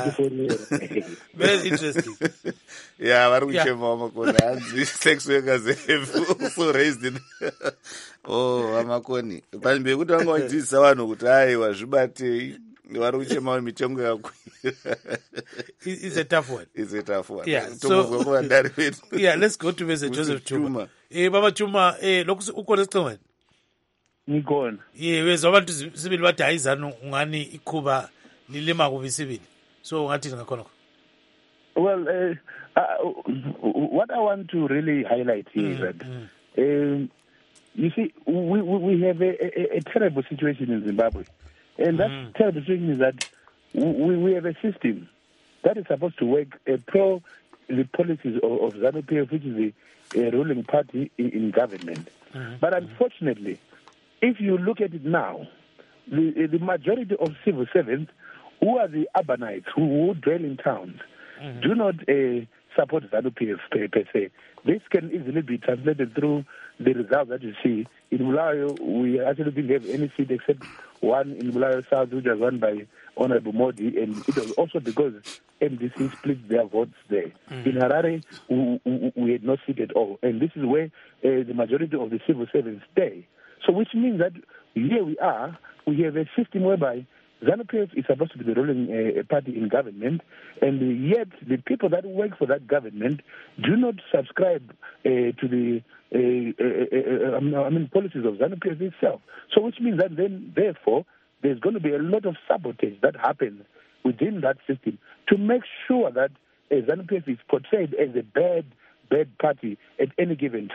Very interesting. Yeah, vari kuchema Makoni. Hanzi sex workers have also raised it. Oh, Makoni. Panzvimbo yekuti vanga vachidzidzisa vanhu kuti aiwa zvibatei, vari kuchema mitengo yakwira. It's a tough one. It's a tough one. Yeah, so, yeah, let's go to Mister Joseph Chuma. Eh, Baba Chuma, eh, lokusi ukona sicingweni? Ngikona. Yeah, wezwa abantu sibili bathi hayi ZANU ungani ikhuba lilima kubi sibili. So ungathini ngakhona? Well, uh, uh, what I want to really highlight here mm, is that mm. um, you see, we, we, we have a, a, a terrible situation in Zimbabwe. And that mm. terrible situation is that we, we have a system that is supposed to work uh, pro the policies of, of ZANU-P F, which is the uh, ruling party in, in government. Mm. But unfortunately, if you look at it now, the, the majority of civil servants who are the urbanites who, who dwell in towns mm-hmm. do not uh, support ZANU-P F per, per se. This can easily be translated through the results that you see. In Bulawayo, we actually didn't have any seat except one in Bulawayo South, which was won by Honorable Modi, and it was also because M D C split their votes there. Mm-hmm. In Harare, we, we, we had no seat at all, and this is where uh, the majority of the civil servants stay. So which means that here we are, we have a system whereby ZANU-P F is supposed to be the ruling uh, party in government, and yet the people that work for that government do not subscribe uh, to the uh, uh, uh, I mean policies of ZANU-P F itself. So which means that then, therefore, there's going to be a lot of sabotage that happens within that system to make sure that uh, ZANU-P F is portrayed as a bad, bad party at any given time.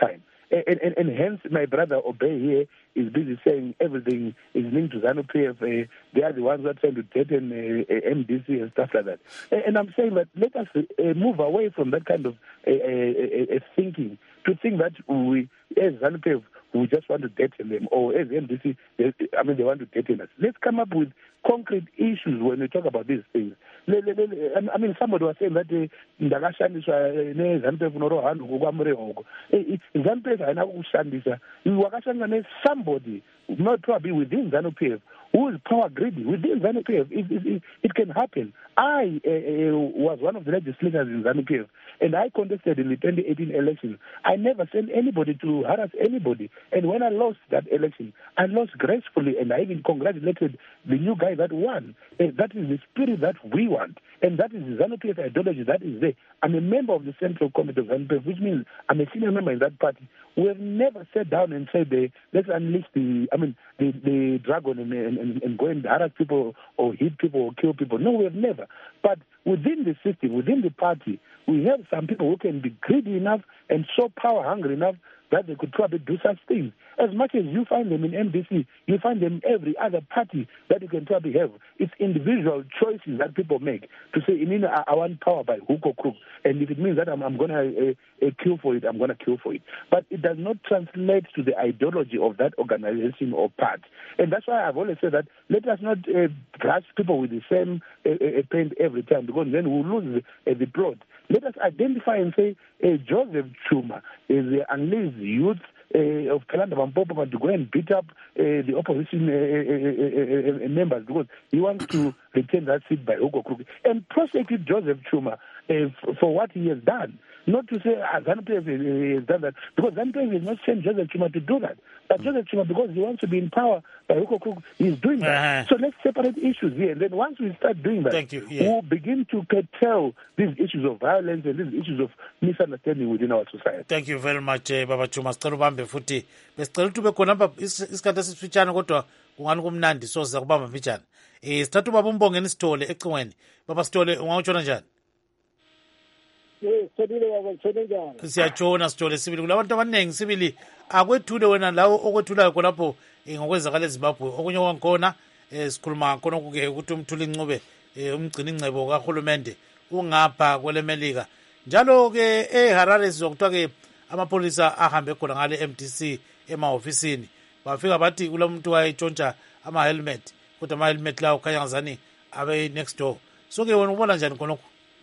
And, and, and hence my brother Obey here is busy saying everything is linked to ZANU-P F. Uh, they are the ones that are trying to threaten uh, uh, M D C and stuff like that. And, and I'm saying that let us uh, move away from that kind of uh, uh, uh, thinking to think that we, as ZANU-P F, we just want to threaten them, or as M D C, they, I mean, they want to threaten us. Let's come up with concrete issues when we talk about these things. I mean, somebody was saying that ndakashandiswa ne-ZANU-P F norohando ngokwamurehoko. ZANU-P F ayina kushandisa. Wakashandisa ne-somebody, not probably within ZANU-P F, who is power greedy. Within ZANU-P F, it, it, it, it can happen. I uh, uh, was one of the legislators in ZANU-P F, and I contested in the twenty eighteen election. I never sent anybody to harass anybody. And when I lost that election, I lost gracefully, and I even congratulated the new guy that won. And that is the spirit that we want. And that is the ZANU-P F ideology that is there. I'm a member of the Central Committee of ZANU-P F, which means I'm a senior member in that party. We have never sat down and said, uh, let's unleash the, I mean, the, the dragon and, and, and go and harass people or hit people or kill people. No, we have never. But within the system, within the party, we have some people who can be greedy enough and so power hungry enough that they could probably do such things. As much as you find them in M D C, you find them in every other party that you can probably have. It's individual choices that people make to say, you know, I, I want power by hook or crook. And if it means that I'm, I'm going to uh, uh, kill for it, I'm going to kill for it. But it does not translate to the ideology of that organization or part. And that's why I've always said that let us not uh, brush people with the same uh, uh, paint every time, because then we'll lose uh, the plot. Let us identify and say uh, Joseph Chuma is the unleashed youth uh, of Kalanda Bampopa to go and beat up uh, the opposition uh, uh, uh, uh, members because he wants to retain that seat by hook or crook and prosecute Joseph Chuma uh, f- for what he has done. Not to say ah, ZANU-P F has done that, because ZANU-P F has not sent Joseph Chuma to do that. But Joseph Chuma, because he wants to be in power by hook or crook, he's doing that. Uh-huh. So let's separate issues here. And then once we start doing that, Thank you. Yeah. we'll begin to curtail these issues of violence and these issues of misunderstanding within our society. Thank you very much, uh, Baba Chuma. Sicela ubambe futhi. Besicela ukuthi ube khona lapha isikhathi esifitshane kodwa kungani kumnandi soza kubamba mfitshane. Eh sithatha ubaba umbongeni Sithole ecingweni. Baba Sithole ungawutshona njani? Yes, sibili baba ngitshona njani? Siyatshona Sithole sibili kulabantu abaningi sibili akwethule wena lawo okwethulayo khonapho ngokwenzakala eZimbabwe okunye kwankhona eh sikhuluma khona ukuke ukuthi umthula incube umgcina ingcebo kaHulumende ungapha kwelemelika njalo ke eHarare sizokuthiwa ke amapolisa ahambe khona ngale M D C emahofisini bafika bathi kulomuntu wayetshontsha ama helmet kodwa ama helmet lawo khanya ngazani abe next door so ke wena ubona njani khonokho?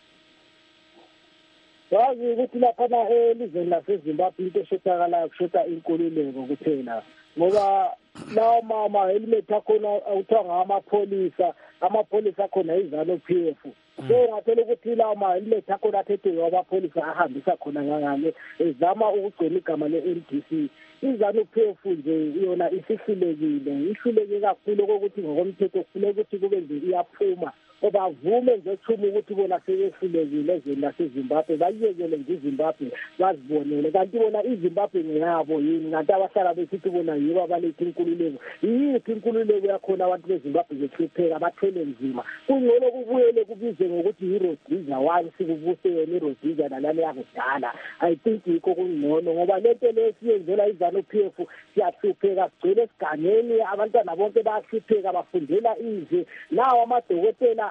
Yazi ukuthi lapha elizweni laseZimbabwe into eshothakala kushotha inkululeko kuphela ngoba lawo mama helmet akhona awuthiwa ngamapolisa amapolisa akhona iZANU-P F so ngathela ukuthi lawo ma helmet akhona athethwe abapolisa ahambisa khona ngangane ezama ukugcina igama le-M D C iZANU-P F nje yona isihlulekile ihluleke kakhulu ukuthi ngokomthetho kufuneka ukuthi kube nje iyaphuma oba vume nje Chuma ukuthi bona seyehlulekile ezweni laseZimbabwe bayiyekele nje iZimbabwe bazibonele kanti bona iZimbabwe ngeyabo yini kanti abahlala besithi bona yibo abalethe inkululeko yiphi inkululeko yakhona abantu beZimbabwe behlupheka bathwele nzima kungcono kubuyele kubizwe ngokuthi yiRhodesia one sikubuse yona iRhodesia nalana yakudala I think yikho kungcono ngoba lento lesiyenzela iZANU-P F siyahlupheka sigcwele esigangeni abantwana bonke bayahlupheka bafundela ize nawo amadokotela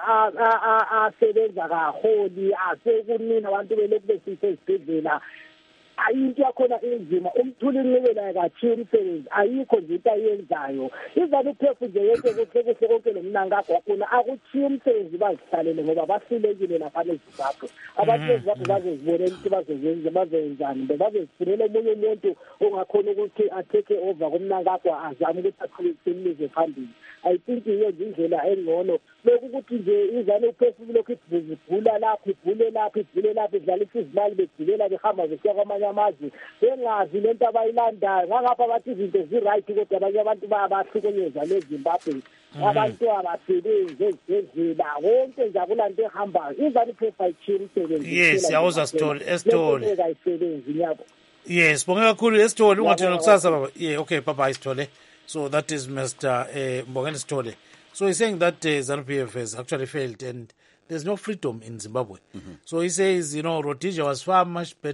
asebenza kaholi asekunina abantu belokhu besise esibhedlela ayinto yakhona enzima umthuli inqibela kathi umsebenzi ayikho nje into ayenzayo iZANU-P F nje yonke kuhle kuhle konke lomnanga kwakhona akuthi umsebenzi bazihlalele ngoba bahlulekile lapha eZimbabwe abantu beZimbabwe bazozibonela ukuthi bazozenza bazenzani bazozifunela omunye umuntu ongakhona ukuthi ateke over komnanga kwa azama ukuthi aqhubekise ilizwe phambili I think iyo indlela engcono lokuthi nje iZANU-P F lokhu ibhula lapha ibhule lapha ibhule lapha idlalisa izimali begibela behamba besiya kwamanye amazwe bengazi lento abayilandayo ngapha bathi izinto zi-right kodwa abanye abantu bayabahlukunyezwa leZimbabwe abantu abasebenzi ezibhedlela konke nje akulanto ehambayo iZANU-P F ayithini umsebenzi yes siyawuza Sithole esithole ayisebenzi nyabo yes bonke kakhulu esithole ungathini nokusasa baba yeah okay bye Sithole. So that is Mister Uh, Mbongeni Sithole. So he's saying that uh, ZANU-P F has actually failed and there's no freedom in Zimbabwe. Mm-hmm. So he says, you know, Rhodesia was far much better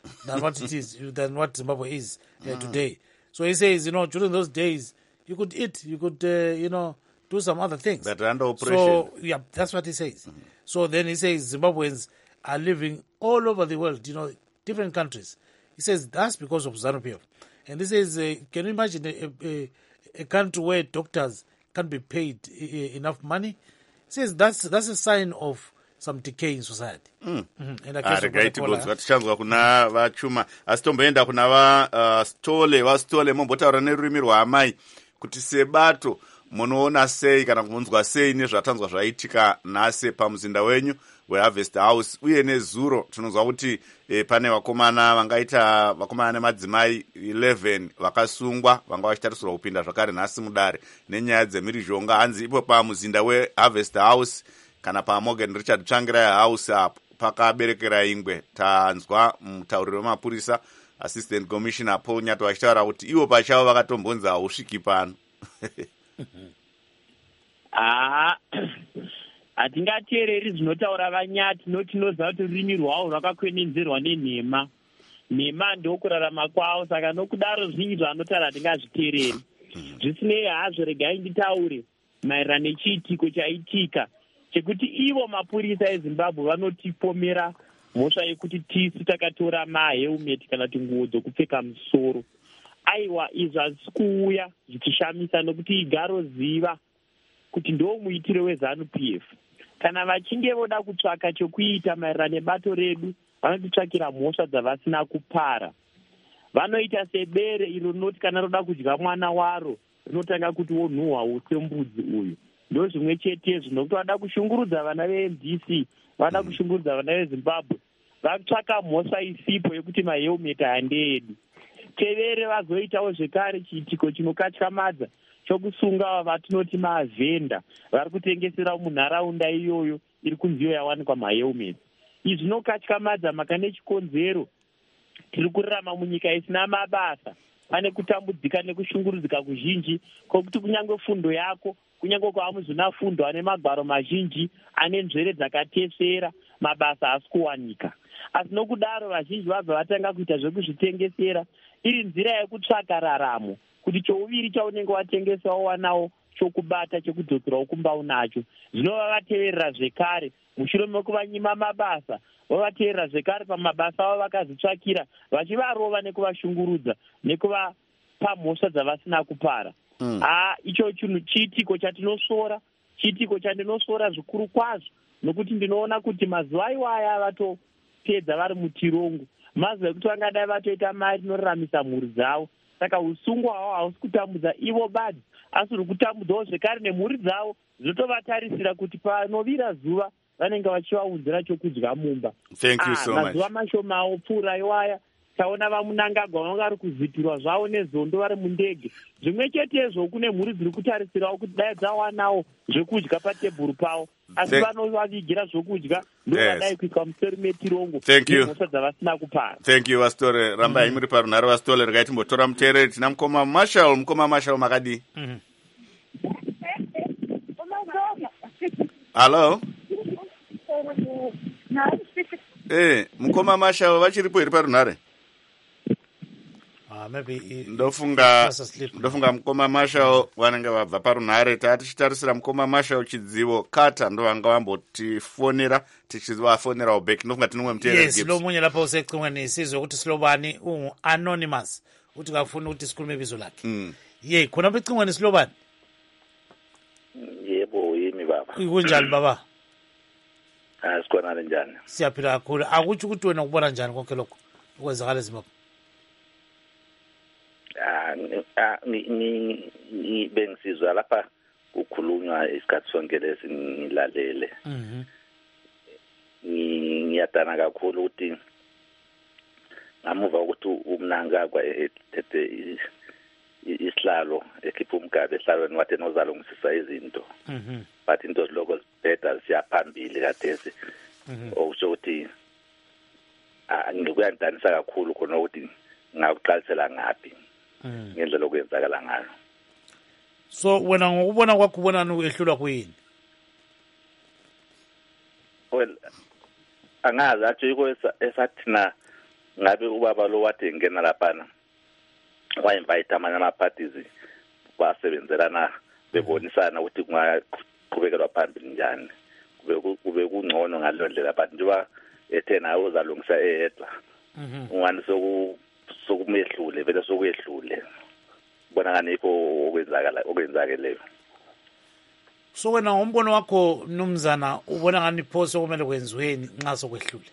than what it is, than what Zimbabwe is uh, mm. today. So he says, you know, during those days, you could eat, you could, uh, you know, do some other things. That under oppression. So, yeah, that's what he says. Mm. So then he says Zimbabweans are living all over the world, you know, different countries. He says that's because of ZANU-P F. And he says, uh, can you imagine a, a, a country where doctors can't be paid uh, enough money? He says that's that's a sign of some decay in society. Mm. Mm-hmm. Arega itibodzwa tichanzwa kuna vachuma asi tomboenda kuna vastole vastole mombotaura nerurimi rwaamai kuti sebato munoona sei kana kunzwa sei nezvatanzwa zvaitika nhasi pamuzinda wenyu weHarvest House uye nezuro tinonzwa kuti e, pane vakomana vangaita vakomana nemadzimai eleven vakasungwa vanga vachitarisirwa kupinda zvakare nhasi mudare nenyaya dzemhirizhonga hanzi ipo pamuzinda weHarvest House kana paMorgan Richard Tsvangirai House apo pakaberekera ingwe. Tanzwa mutauriri wemapurisa Assistant Commissioner Paul Nyato vachitaura kuti ivo pachavo vakatombonzi hausviki pano. Ah, hatingateereri zvinotaura vanyati notinoziva kuti rurimi rwavo rwakakwenenzerwa nenhema. Nhema ndokurarama kwavo, saka nokudaro zvinji zvanotaura hatingazviteereri. Zvisinei hazvo, regai nditaure maererano nechiitiko chaitika chekuti ivo mapurisa eZimbabwe vanotipomera mhosva yekuti tisi takatora mahelmet kana kuti nguo dzokupfeka musoro. Aiwa, izvi hazvisi kuuya zvichishamisa nokuti igaro ziva kuti ndo muitire weZANU-P F. Kana vachinge voda kutsvaka chokuita maererano nebato redu, vanotitsvakira mhosva dzavasina kupara. Vanoita sebere iro rinoti kana roda kudya mwana waro rinotanga kuti wonhuhwa sembudzi uyu. Ndo zvimwe chetezvo nokuti vada kushungurudza vana veM D C, vada kushungurudza vana veZimbabwe, vatsvaka mhosva isipo yekuti mahelmet handeedu. Tevere vazoitawo zvekare chiitiko chinokatyamadza chokusunga vatinoti mavhenda vari kutengesera munharaunda iyoyo iri kunziyo yawanikwa mahelmet. Izvi zvinokatyamadza maka nechikonzero tiri kurarama munyika isina mabasa. Pane kutambudzika nekushungurudzika kuzhinji kwokuti kunyange fundo yako, kunyange kwava muzvina fundo ane magwaro mazhinji ane nzvere dzakatesera, mabasa hasi kuwanika. Asi nokudaro vazhinji vabva vatanga kuita zvekuzvitengesera iri nzira yekutsvaka raramo, kuti chouviri chaunenge watengesa wawanawo chokubata chekudzokerawo kumba unacho. Zvino vavateverera zvekare mushure mekuvanyima mabasa, vavateverera zvekare pamabasa avo vakazvitsvakira, vachivarova nekuvashungurudza nekuvapa mhosva dzavasina kupara. Mm. Ah, icho chinhu chiitiko chatinosora, chiitiko chandinosora zvikuru kwazvo, nokuti ndinoona kuti mazuva iwaya vatopedza vari mutirongo. Mazuva ekuti vangadai vatoita mari inoraramisa mhuri dzavo. Saka usungwa hwavo hausi kutambudza ivo badi, asi uri kutambudzawo zvekare nemhuri dzavo. Zvotovatarisira kuti panovira zuva vanenge vachivaunzira chokudya mumba. Thank you so much. Mazuva mashomawo pfuura iwaya taona vamunangagwa vanga vari kuzitirwa zvavo nezondo vari mundege. Zvimwe chetezvo kune mhuri dziri kutarisirawo kuti dai dzawanawo zvekudya patebhuru pavo, asi vanovavigira zvokudya ndovadai kuiswa museri metirongo nemhosva dzavasina kupara. Thank you Vastore. Rambai muri parunhare Vastore. Regai timbotora muteereri. Tina mukoma Marshall. Mukoma Marshall makadi? Mm-hmm. Hello? Eh, mukoma Marshall vachiripo iri parunhare? Uh, maybe he, ndofunga ndofunga mukoma Marshall vanenge vabva parunhare. Tatichitarisira mukoma Marshall chidzivo kata ndo vanga vambotifonera tichivafonerawo back. Ndofunga tinomwe muteereri. Yes, lomunyela pa usecimweni sizwe kuti Silobani u anonymous uthi kafuna ukuthi sikhulume ibizo lakhe. Mm. Ye khona becingweni Silobani? Yebo yimi baba. Kunjani baba? Ah, sikhona njani? Siyaphila kakhulu. Akuthi ukuthi wena ukubona njani konke lokho okwenzakala eZimbabwe? Ah, ni ni bengisizwa lapha kukhulunywa isikhathi sonke lesi ngilalele. Mhm. Ngiyadana kakhulu ukuthi ngamuva ukuthi umnangagwa ethethe isihlalo ekhipha umgabe esihlalweni wathi nozalo ngisisa izinto. Mhm. But into ziloko zibheda siyaphambili kathesi. Mhm. Okusho ukuthi ah ngikuyandanisa kakhulu khona ukuthi ngakuqalisela ngapi. Mm. Ngendlela okwenzakala ngayo. So wena ngokubona kwakho ubonani uyehlulwa kuyini? Well, angazi athi yiko esathina ngabe ubaba lo wathi ngena laphana wa-invite amanye ama-parties basebenzelana bebonisana ukuthi kungaqhubekelwa phambili njani kube kungcono ngaleyo ndlela but njengoba ethe nawe uzalungisa eyedwa ungani sokumehlule vele sokuyehlule bona nganikho okwenzakala okwenzakeleyo. So wena ngombono wakho mnumzana ubona ngani phoso kumele kwenziweni nxa sokwehlule?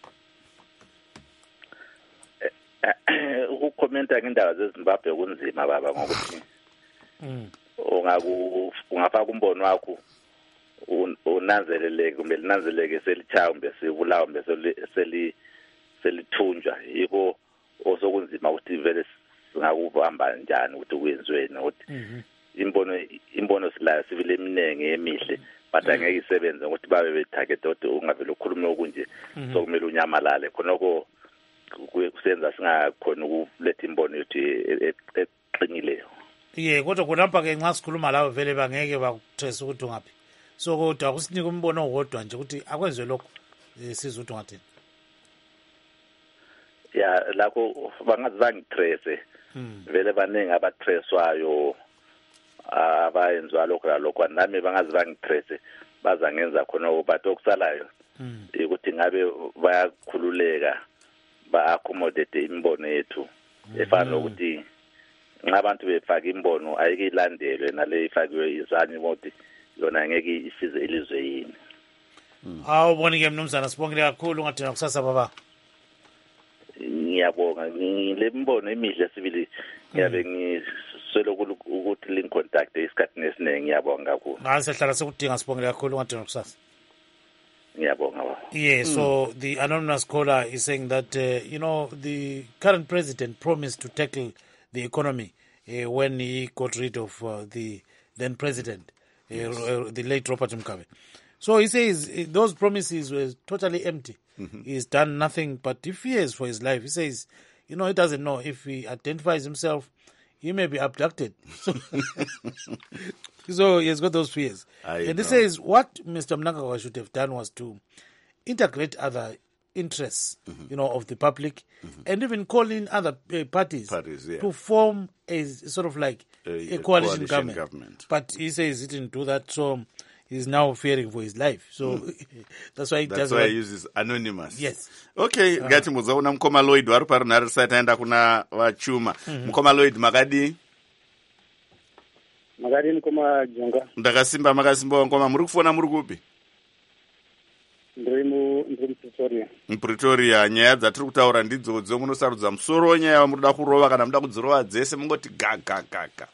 Ukukhomenta ngendaba zeZimbabwe kunzima baba ngokuthi ungaku ungafaka umbono wakho unanzeleleke kumbe linanzeleke selichaya kumbe sibulawa kumbe seli selithunjwa yiko osokunzima ukuthi vele singakubamba njani ukuthi kwenziweni ukuthi imbono imbono silayo sivile eminingi emihle but angeke isebenze ukuthi babe betarget ukuthi ungavele ukhulume okunje sokumele unyamalale khonoko kusenza singakhona ukuletha imbono yethu eqinileyo. Ye kodwa kulapha ke nxa sikhuluma lawo vele bangeke bakuthesa ukuthi ngaphi so kodwa akusinike umbono wodwa nje ukuthi akwenziwe lokho sizwe ukuthi ngathini. Ya lakho bangazangitrese vele baningi abatreswayo abayenziwa lokho lalokho nami bangazangitrese bazangenza khona but okusalayo ukuthi ngabe bayakhululeka ba-accommodate imbono yethu efana nokuthi ngabantu befaka imbono ayike ilandelwe nale ifakiwe izani ukuthi yona ngeke isize ilizwe yini. Awubonike mnumzana sibongile kakhulu ngathina kusasa baba. Ngiyabonga ngile mbono emihle sibili ngiyabe ngiswele ukuthi link contact isikhathi nesiningi ngiyabonga kakhulu. Ngasihlala sekudinga sibongile kakhulu ngathina kusasa. Ngiyabonga. Yeah, so mm. the anonymous caller is saying that uh, you know the current president promised to tackle the economy uh, when he got rid of uh, the then president, uh, yes. uh, the late Robert Mugabe. So he says uh, those promises were totally empty. Mm-hmm. He's done nothing, but he fears for his life. He says, you know, he doesn't know if he identifies himself, he may be abducted. So, so he has got those fears. I and know. He says what Mister Mnangagwa should have done was to integrate other interests, mm-hmm. you know, of the public, mm-hmm. and even call in other uh, parties, parties yeah. to form a sort of like a, a, a coalition, coalition government. government. But he says he didn't do that, so he's now fearing for his life. So mm. that's why he that's does why he uses anonymous. Yes. Okay, uh, ngati muzaona Mkoma Lloyd vari pari nhari site aenda kuna vachuma. Mm-hmm. Mkoma Lloyd makadi? Makadi Mkoma Jonga. Ndakasimba makasimba Mkoma muri kufona muri kupi? Ndiri mu ndiri Pretoria. Pretoria nyaya dzatiri kutaura ndidzodzo munosarudza musoro nyaya munoda kurova kana munoda kudzirova dzese mungoti ga ga ga ga.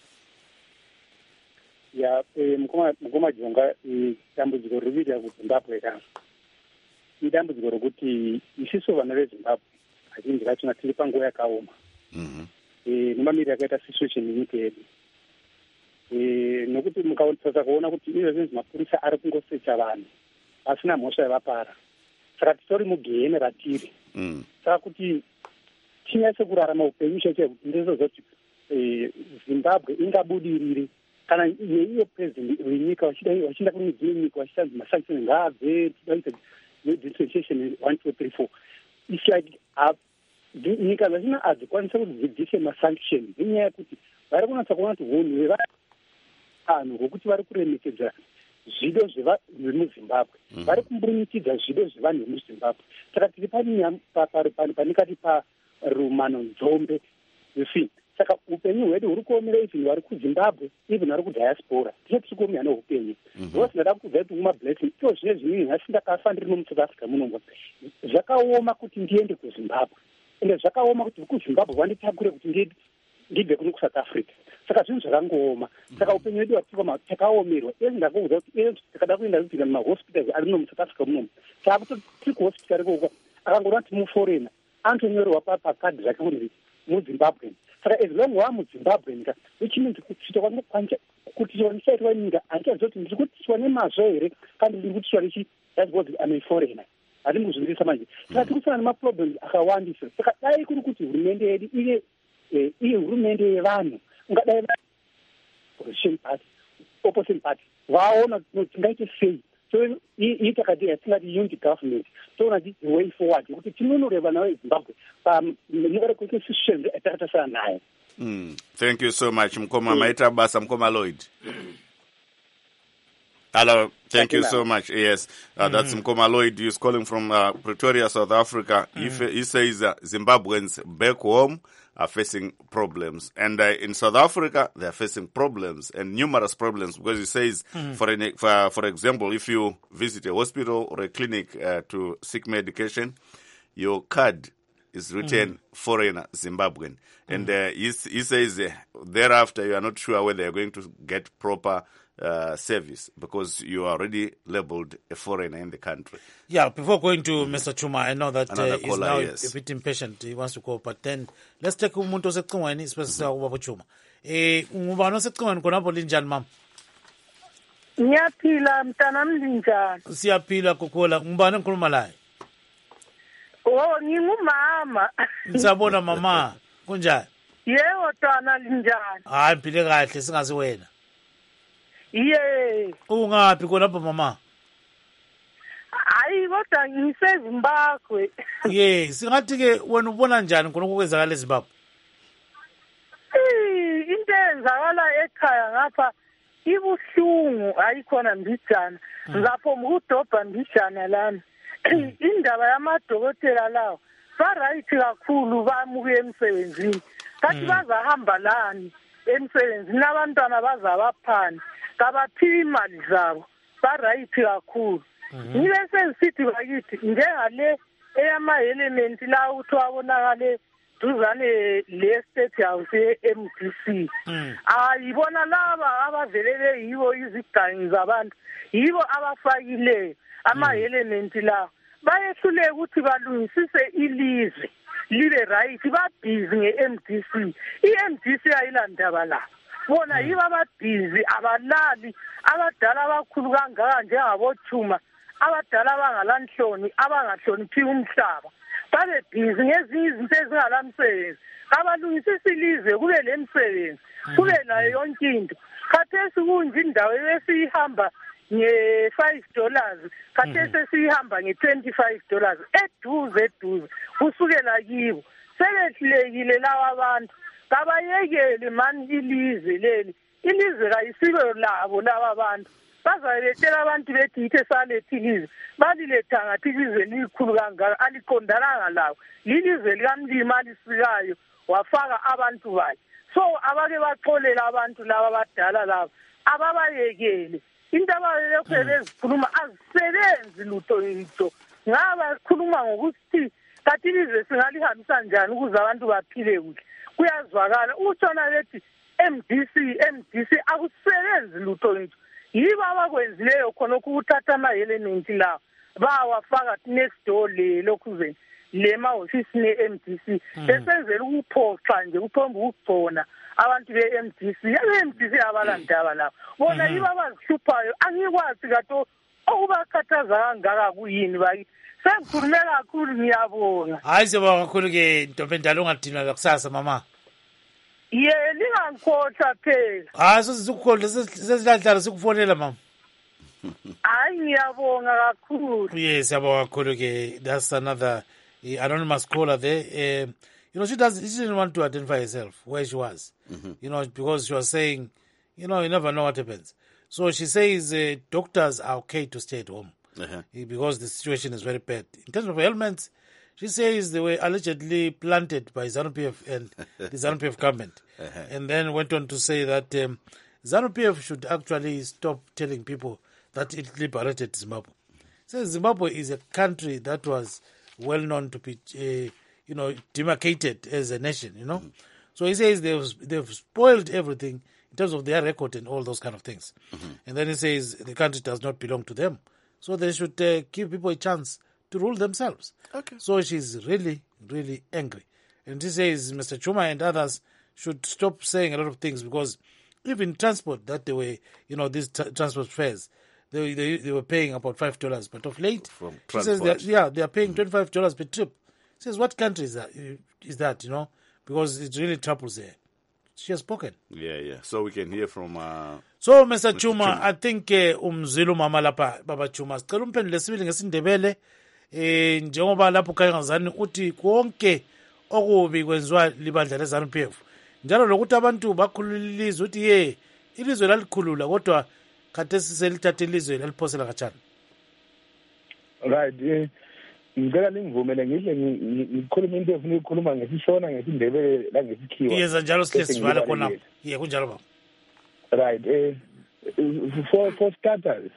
Ya Mkoma Mkoma Jonga dambudziko riviri kuZimbabwe kana. Idambudziko rokuti isiso vana veZimbabwe azhinji vacho tiri panguva yakaoma. Mhm. Eh nemamiriro yakaita situation munyika yedu. Eh nokuti mukaonesa kuona kuti izvo zvinhu mapurisa ari kungosecha vanhu asina mhosva yavapara. Saka titori mugehena ratiri. Mhm. Saka kuti tinyase kurarama upenyu cheche kuti ndezozoti eh Zimbabwe ingabudirire kana yeiyo president wenyika vachida kunedzimwe nyika vachishanzi masanctions ngaabve tidaita dispensation one two three four. It's like nyika dzachina hadzikwanisa kuti dzibvise masanction nenyaya yekuti vari kunatsa kuona kuti hunhu vevanhu vokuti vari kuremekedza zvido zvemuzimbabwe vari kumburumitidza zvido zvevanhu vemuzimbabwe. Saka tiri panikati parumano nzombe usi. Saka upenyu hwedu huri kuomera even vari kuZimbabwe even vari kudiaspora tise tiri kuomera neupenyu ndo sindada kubva kuti mumablessing ito zvine zvimwe hasindakafa ndiri nomusouth africa munombo zvakaoma kuti ndiende kuZimbabwe ende zvakaoma kuti kuZimbabwe vanditakure kuti ndibve kuno kuSouth Africa. Saka zvinhu zvakangooma. Saka upenyu hwedu hwatirikoma takaomerwa iye ndakuudza kuti iye tikada kuenda kupinda mumahospitals ari no muSouth Africa munombo takuti tiri kuhospitari koko akangorwa kuti muforena antonyorerwa pakadhi rake kuti muZimbabwe. Saka as long wa muZimbabwe nika which means kuti kwanje kuti chiwanishaitwa nyika anchazoti ndiri kutiswa nemazvo here kandi ndiri kutiswa richi that's what I'm a foreigner. Adi muzvindirisa manje. Saka tiri kusana nemaproblems akawandisa. Saka dai kuri kuti hurumende yedu iye iye hurumende yevanhu ungadai opposition party opposition party vaona kuti tingaite sei so ita kati asinati unity government tona di way forward ukuthi tinunure vana veZimbabwe pamnyora kuti sishenze atakatasana naye. Mm. Thank you so much, Mkoma Maita Basa, Mkoma Lloyd. Hello, thank, thank you, you so much. Yes, uh, mm-hmm. That's Mkoma Lloyd. He's calling from uh, Pretoria, South Africa. Mm-hmm. If, he says uh, Zimbabweans back home are facing problems. And uh, in South Africa, they're facing problems and numerous problems because he says, mm-hmm. for, an, for for example, if you visit a hospital or a clinic uh, to seek medication, your card is written mm-hmm. foreigner Zimbabwean. And uh, he, he says uh, thereafter you are not sure whether you're going to get proper uh, service because you are already labeled a foreigner in the country. Yeah, before going to mm-hmm. Mister Chuma, I know that uh, he's now yes. a bit impatient. He wants to go, but then let's take umuntu osecingweni isipesa ubaba Chuma. Eh, ngubani osecingweni khonapho linjani mama? Ngiyaphila mntana mlinjani? Siyaphila kokhola. Ngubani engikhuluma laye? Oh, ngingumama. Nisabona mama. Kunjani? Yebo twana linjani? Hayi mphile kahle singazi wena. Ye. Ungaphi khonapho mama? Hayi kodwa ngiseZimbabwe. Ye, singathi ke wena ubona njani khona okwenzakala eZimbabwe? Eh, into eyenzakala ekhaya ngapha ibuhlungu ayikhona mbijana. Ngapho ngudobha mbijana lami. Indaba yamadokotela lawo barayithi kakhulu bamuke emsebenzini kathi bazahamba lani emsebenzini abantwana bazabaphani kabaphiwa imali zabo barayithi kakhulu. Ngibe sengisithi bakithi njengale eyama-element la ukuthi wabonakale duzane le state house e-M D C ayibona laba abavele beyibo izigangi zabantu yibo abafakileyo ama-element lawo bayehluleka ukuthi balungisise ilizwe libe right babhizi nge-M D C. I-M D C ayilandaba la bona yibo ababhizi abalali abadala abakhulu kangaka njengaboChuma abadala abangalanhloni abangahloniphi umhlaba babebhizi ngezinye izinto ezingalamsebenzi abalungisisa ilizwe kube le msebenzi kube nayo yonke into khathesi kunje indawo esiyihamba nge-five dollars khathesi siyihamba nge-twenty-five dollars eduze eduze kusukela kibo sebehlulekile lawa abantu kabayekele mani ilizwe leli ilizwe kayisibe labo laba abantu bazayibetshela abantu bethi yithe saletha ilizwe baliletha ngathi ilizwe likhulu kangaka aliqondalanga lawo lilizwe likamlimi alisikayo wafaka abantu bayo so abake baxolela abantu laba abadala laba ababayekele into abalekho bezikhuluma azisebenzi lutho into ngaba khuluma ngokuthi kathi ilizwe singalihambisa njani ukuze abantu baphile kuhle kuyazwakala utshona bethi M D C M D C akusebenzi lutho into yibo abakwenzileyo khona ukuthatha ama-element lawo bawafaka next door le lokhuzeni le mahofisi ne-M D C besenzela ukuphoxa nje kuphomba ukugcona abantu be-M D C ye-M D C abalandaba lapho bona yibo abazihluphayo angikwazi kato okubakhathaza kangaka kuyini bakithi sengikhulume kakhulu ngiyabonga. Hayi siyabonga kakhulu-ke ntombi endala ungadinwa lakusasa mama. Ye lingangikhohlwa phela. Hayi sesizukukhohlwa sesilahlala sikufonela mama. Hayi ngiyabonga kakhulu. Yes siyabonga kakhulu-ke. That's another uh, anonymous caller there. Uh, you know, she does. She didn't want to identify herself where she was. Mm-hmm. You know, because she was saying, you know, you never know what happens. So she says uh, doctors are okay to stay at home uh-huh. because the situation is very bad. In terms of ailments, she says they were allegedly planted by ZANU-P F and the ZANU-P F government, uh-huh. and then went on to say that um, ZANU-P F should actually stop telling people that it liberated Zimbabwe. So Zimbabwe is a country that was well known to be, uh, you know, demarcated as a nation, you know. Mm-hmm. So he says they've they've spoiled everything in terms of their record and all those kind of things. Mm-hmm. And then he says the country does not belong to them, so they should uh, give people a chance to rule themselves. Okay. So she's really, really angry. And she says Mister Chuma and others should stop saying a lot of things because even transport that they were, you know, these t- transport fares, they, they they were paying about five dollars. But of late, From she says they're, yeah, they are paying twenty-five dollars per trip. She says, what country is that? Is that, you know? Because it really troubles her. she has spoken. Yeah, yeah. So we can hear from... Uh, so, Mister Chuma, Chuma, I think uh, umzilo mama lapha, Baba Chuma, sicela umphendule sibili ngesindebele, eh njengoba lapho kayangazani uthi konke okubi kwenziwa libandla leZANU P F. Njalo lokuthi abantu bakhululilizwe uthi ye ilizwe lalikhulula kodwa khathesi selithatha ilizwe laliphosela kanjani. Right, eh ngicela ningivumele ngihle ngikhuluma into efuna ukukhuluma ngesishona ngesindebele la ngesikhiwa. Yenza njalo sihle sivala khona. Ye kunjalo baba. Right, eh for for starters,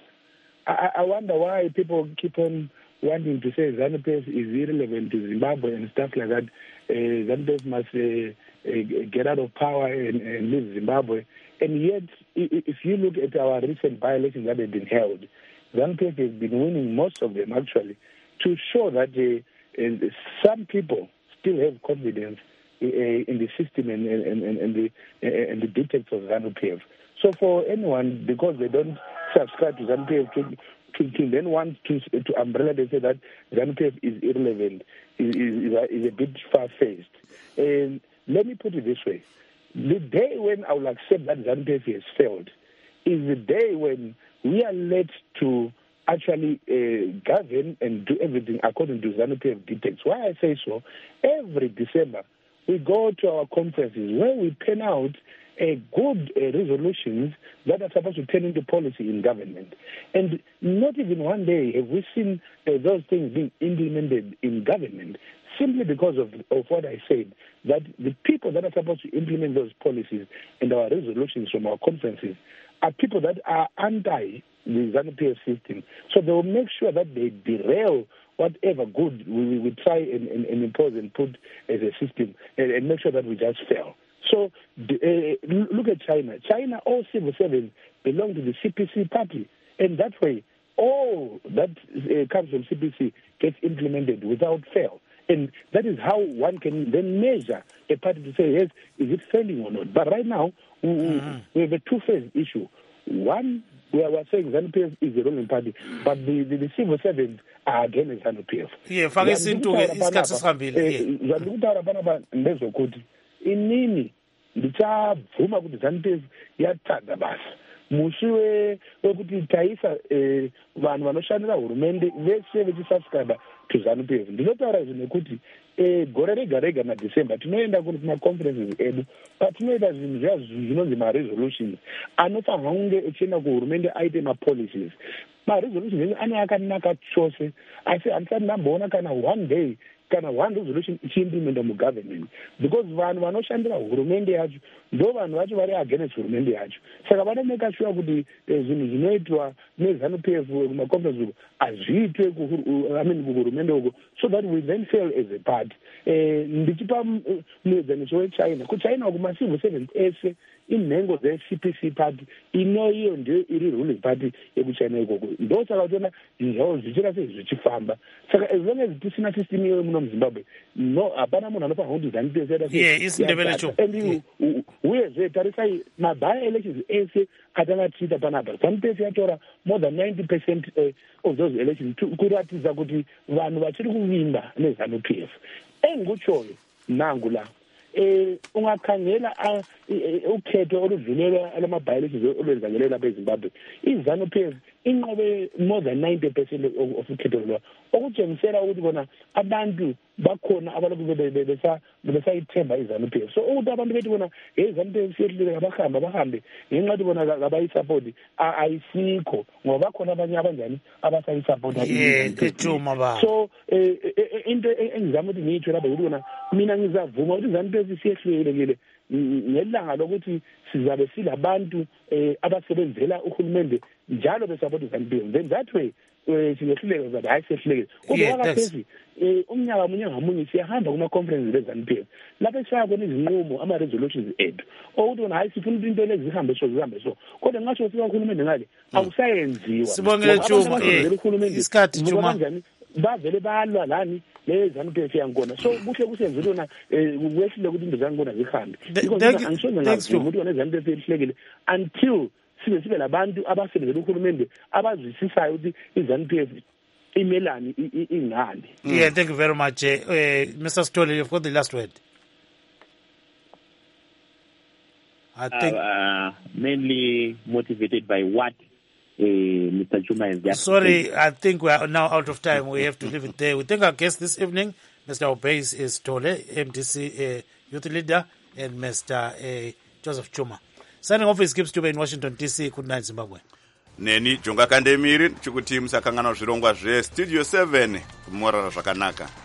I, I wonder why people keep on wanting to say ZANU P F is irrelevant to Zimbabwe and stuff like that. Uh, ZANU P F must uh, uh, get out of power and, and leave Zimbabwe. And yet, if you look at our recent by-elections that have been held, ZANU P F has been winning most of them, actually, to show that uh, uh, some people still have confidence uh, in the system and, and, and, and the, uh, and the dictates of ZANU P F. So for anyone, because they don't subscribe to ZANU P F, to, to, to then want to, to umbrella, they say that ZANU P F is irrelevant, is, is, is a bit far-fetched. And let me put it this way. The day when I will accept that ZANU P F has failed is the day when we are led to actually uh, govern and do everything according to ZANU P F dictates. Why I say so, every December we go to our conferences where we pen out uh, good uh, resolutions that are supposed to turn into policy in government. And not even one day have we seen uh, those things being implemented in government, simply because of, of what I said, that the people that are supposed to implement those policies and our resolutions from our conferences are people that are anti the ZANU P F system. So they will make sure that they derail whatever good we, we try and, and, and impose and put as a system, and, and make sure that we just fail. So uh, look at China. China, all civil servants belong to the C P C party. And that way, all that uh, comes from C P C gets implemented without fail. And that is how one can then measure a party to say, yes, is it failing or not? But right now, we, mm-hmm. we have a two-phase issue. One, we are saying ZANU P F is the ruling party, but the, the, the civil servants are against ZANU P F. Yeah, fake isinto isikhathi sihambile. Ngikutara bana ba ndezokuthi inini ndichavuma ukuthi ZANU P F yathanda basa. Mushiwe ukuthi tayisa eh vanhu vanoshandira hurumende vese vechisubscribe to ZANU P F. Ndinotaura zvino kuti eh gore rega rega na December tinoenda kuti kuma conferences edu patinoita zvinhu zvinonzi ma resolutions anofanira kunge echienda kuhurumende aite ma policies. Ma resolutions ane akanaka chose asi handisati ndamboona kana one day kana one resolution ichiimplementa mugovernment, because vanhu vanoshandira hurumende yacho ndo vanhu vacho vari against hurumende yacho. Saka vanomeka sure kuti zvinhu zvinoitwa neZANU P F kumaconference uko hazviitwe kuhurumende uko, so that we then fail as a party. Ndichipa muenzaniso weChina, kuChina uko ma-civil servants ese inhengo ze-C P C party ino iyo ndio iri ruling party yekuChina ikoko. Ndo saka utiona zvinhu zvichira sei zvichifamba. Saka as long as tisina system iyo muno muZimbabwe, no hapana munhu anofanira kuti ZANU P F yaita sei. Yeah, isindebele cho. And uyezve tarisai mabhaya elections ese atanga tiita panapa. ZANU P F yatora more than ninety percent of those elections kuratidza kuti vanhu vachiri kuvimba neZANU P F. Enguchoyo nangu la eh ungakhangela ukhetho oludlulela alamabhayilekhi olwenzakelele lapha eZimbabwe, iZANU P F inqobe more than ninety percent of ukhetho lo, okutshengisela ukuthi bona abantu bakhona abalokhu besa besayithemba iZANU P F. So ukuthi abantu bethi bona hey ZANU P F siyehluleka abahambe abahambe ngenxa yokuthi bona abayisupport ayisikho, ngoba bakhona abanye abanjani abasayisupport. So into engizama ukuthi ngiyitsho lapha ukuthi bona mina ngizavuma ukuthi ZANU P F siyehlulekile ngelanga lokuthi sizabe silabantu abasebenzela uhulumende njalo besupport ZANU P F. Then that way siyehluleka zabe hayi siyehlulekile. Kodwa wakaphezi umnyaka munye ngamunye siyahamba kuma-conferences leZANU P F lapho esifaka khona izinqumo ama-resolutions ethu okuthi wona hayi sifuna into lezi zihambe so zihambe so, kodwa ngasho sifika uhulumende ngale akusayenziwa. Sibongele Chuma, isikhathi Chuma bavele balwa lani leZANU P F yankona. So kuhle kusenze lona kwehlile ukuthi into zankona zihambe, because angisonge ngazuma ukuthi wona iZANU P F ihlekile until sibe sibe labantu abasebenzela uhulumende abazwisisayo ukuthi iZANU P F imelani ingani. Yeah, thank you very much. Uh, Mister Stole, you've got the last word. I think uh, uh, mainly motivated by what uh, Mister Chuma has just Sorry, said. I think we are now out of time. We have to leave it there. We thank our guest this evening, Mister Obeis is Tole, M D C uh, youth leader, and Mister Uh, Joseph Chuma. Signing off is Gibbs Tuba in Washington, D C. Good night, Zimbabwe. Neni Jonga Kandemiri, chikuti musakangana zvirongwa zve Studio seven kumorara zvakanaka.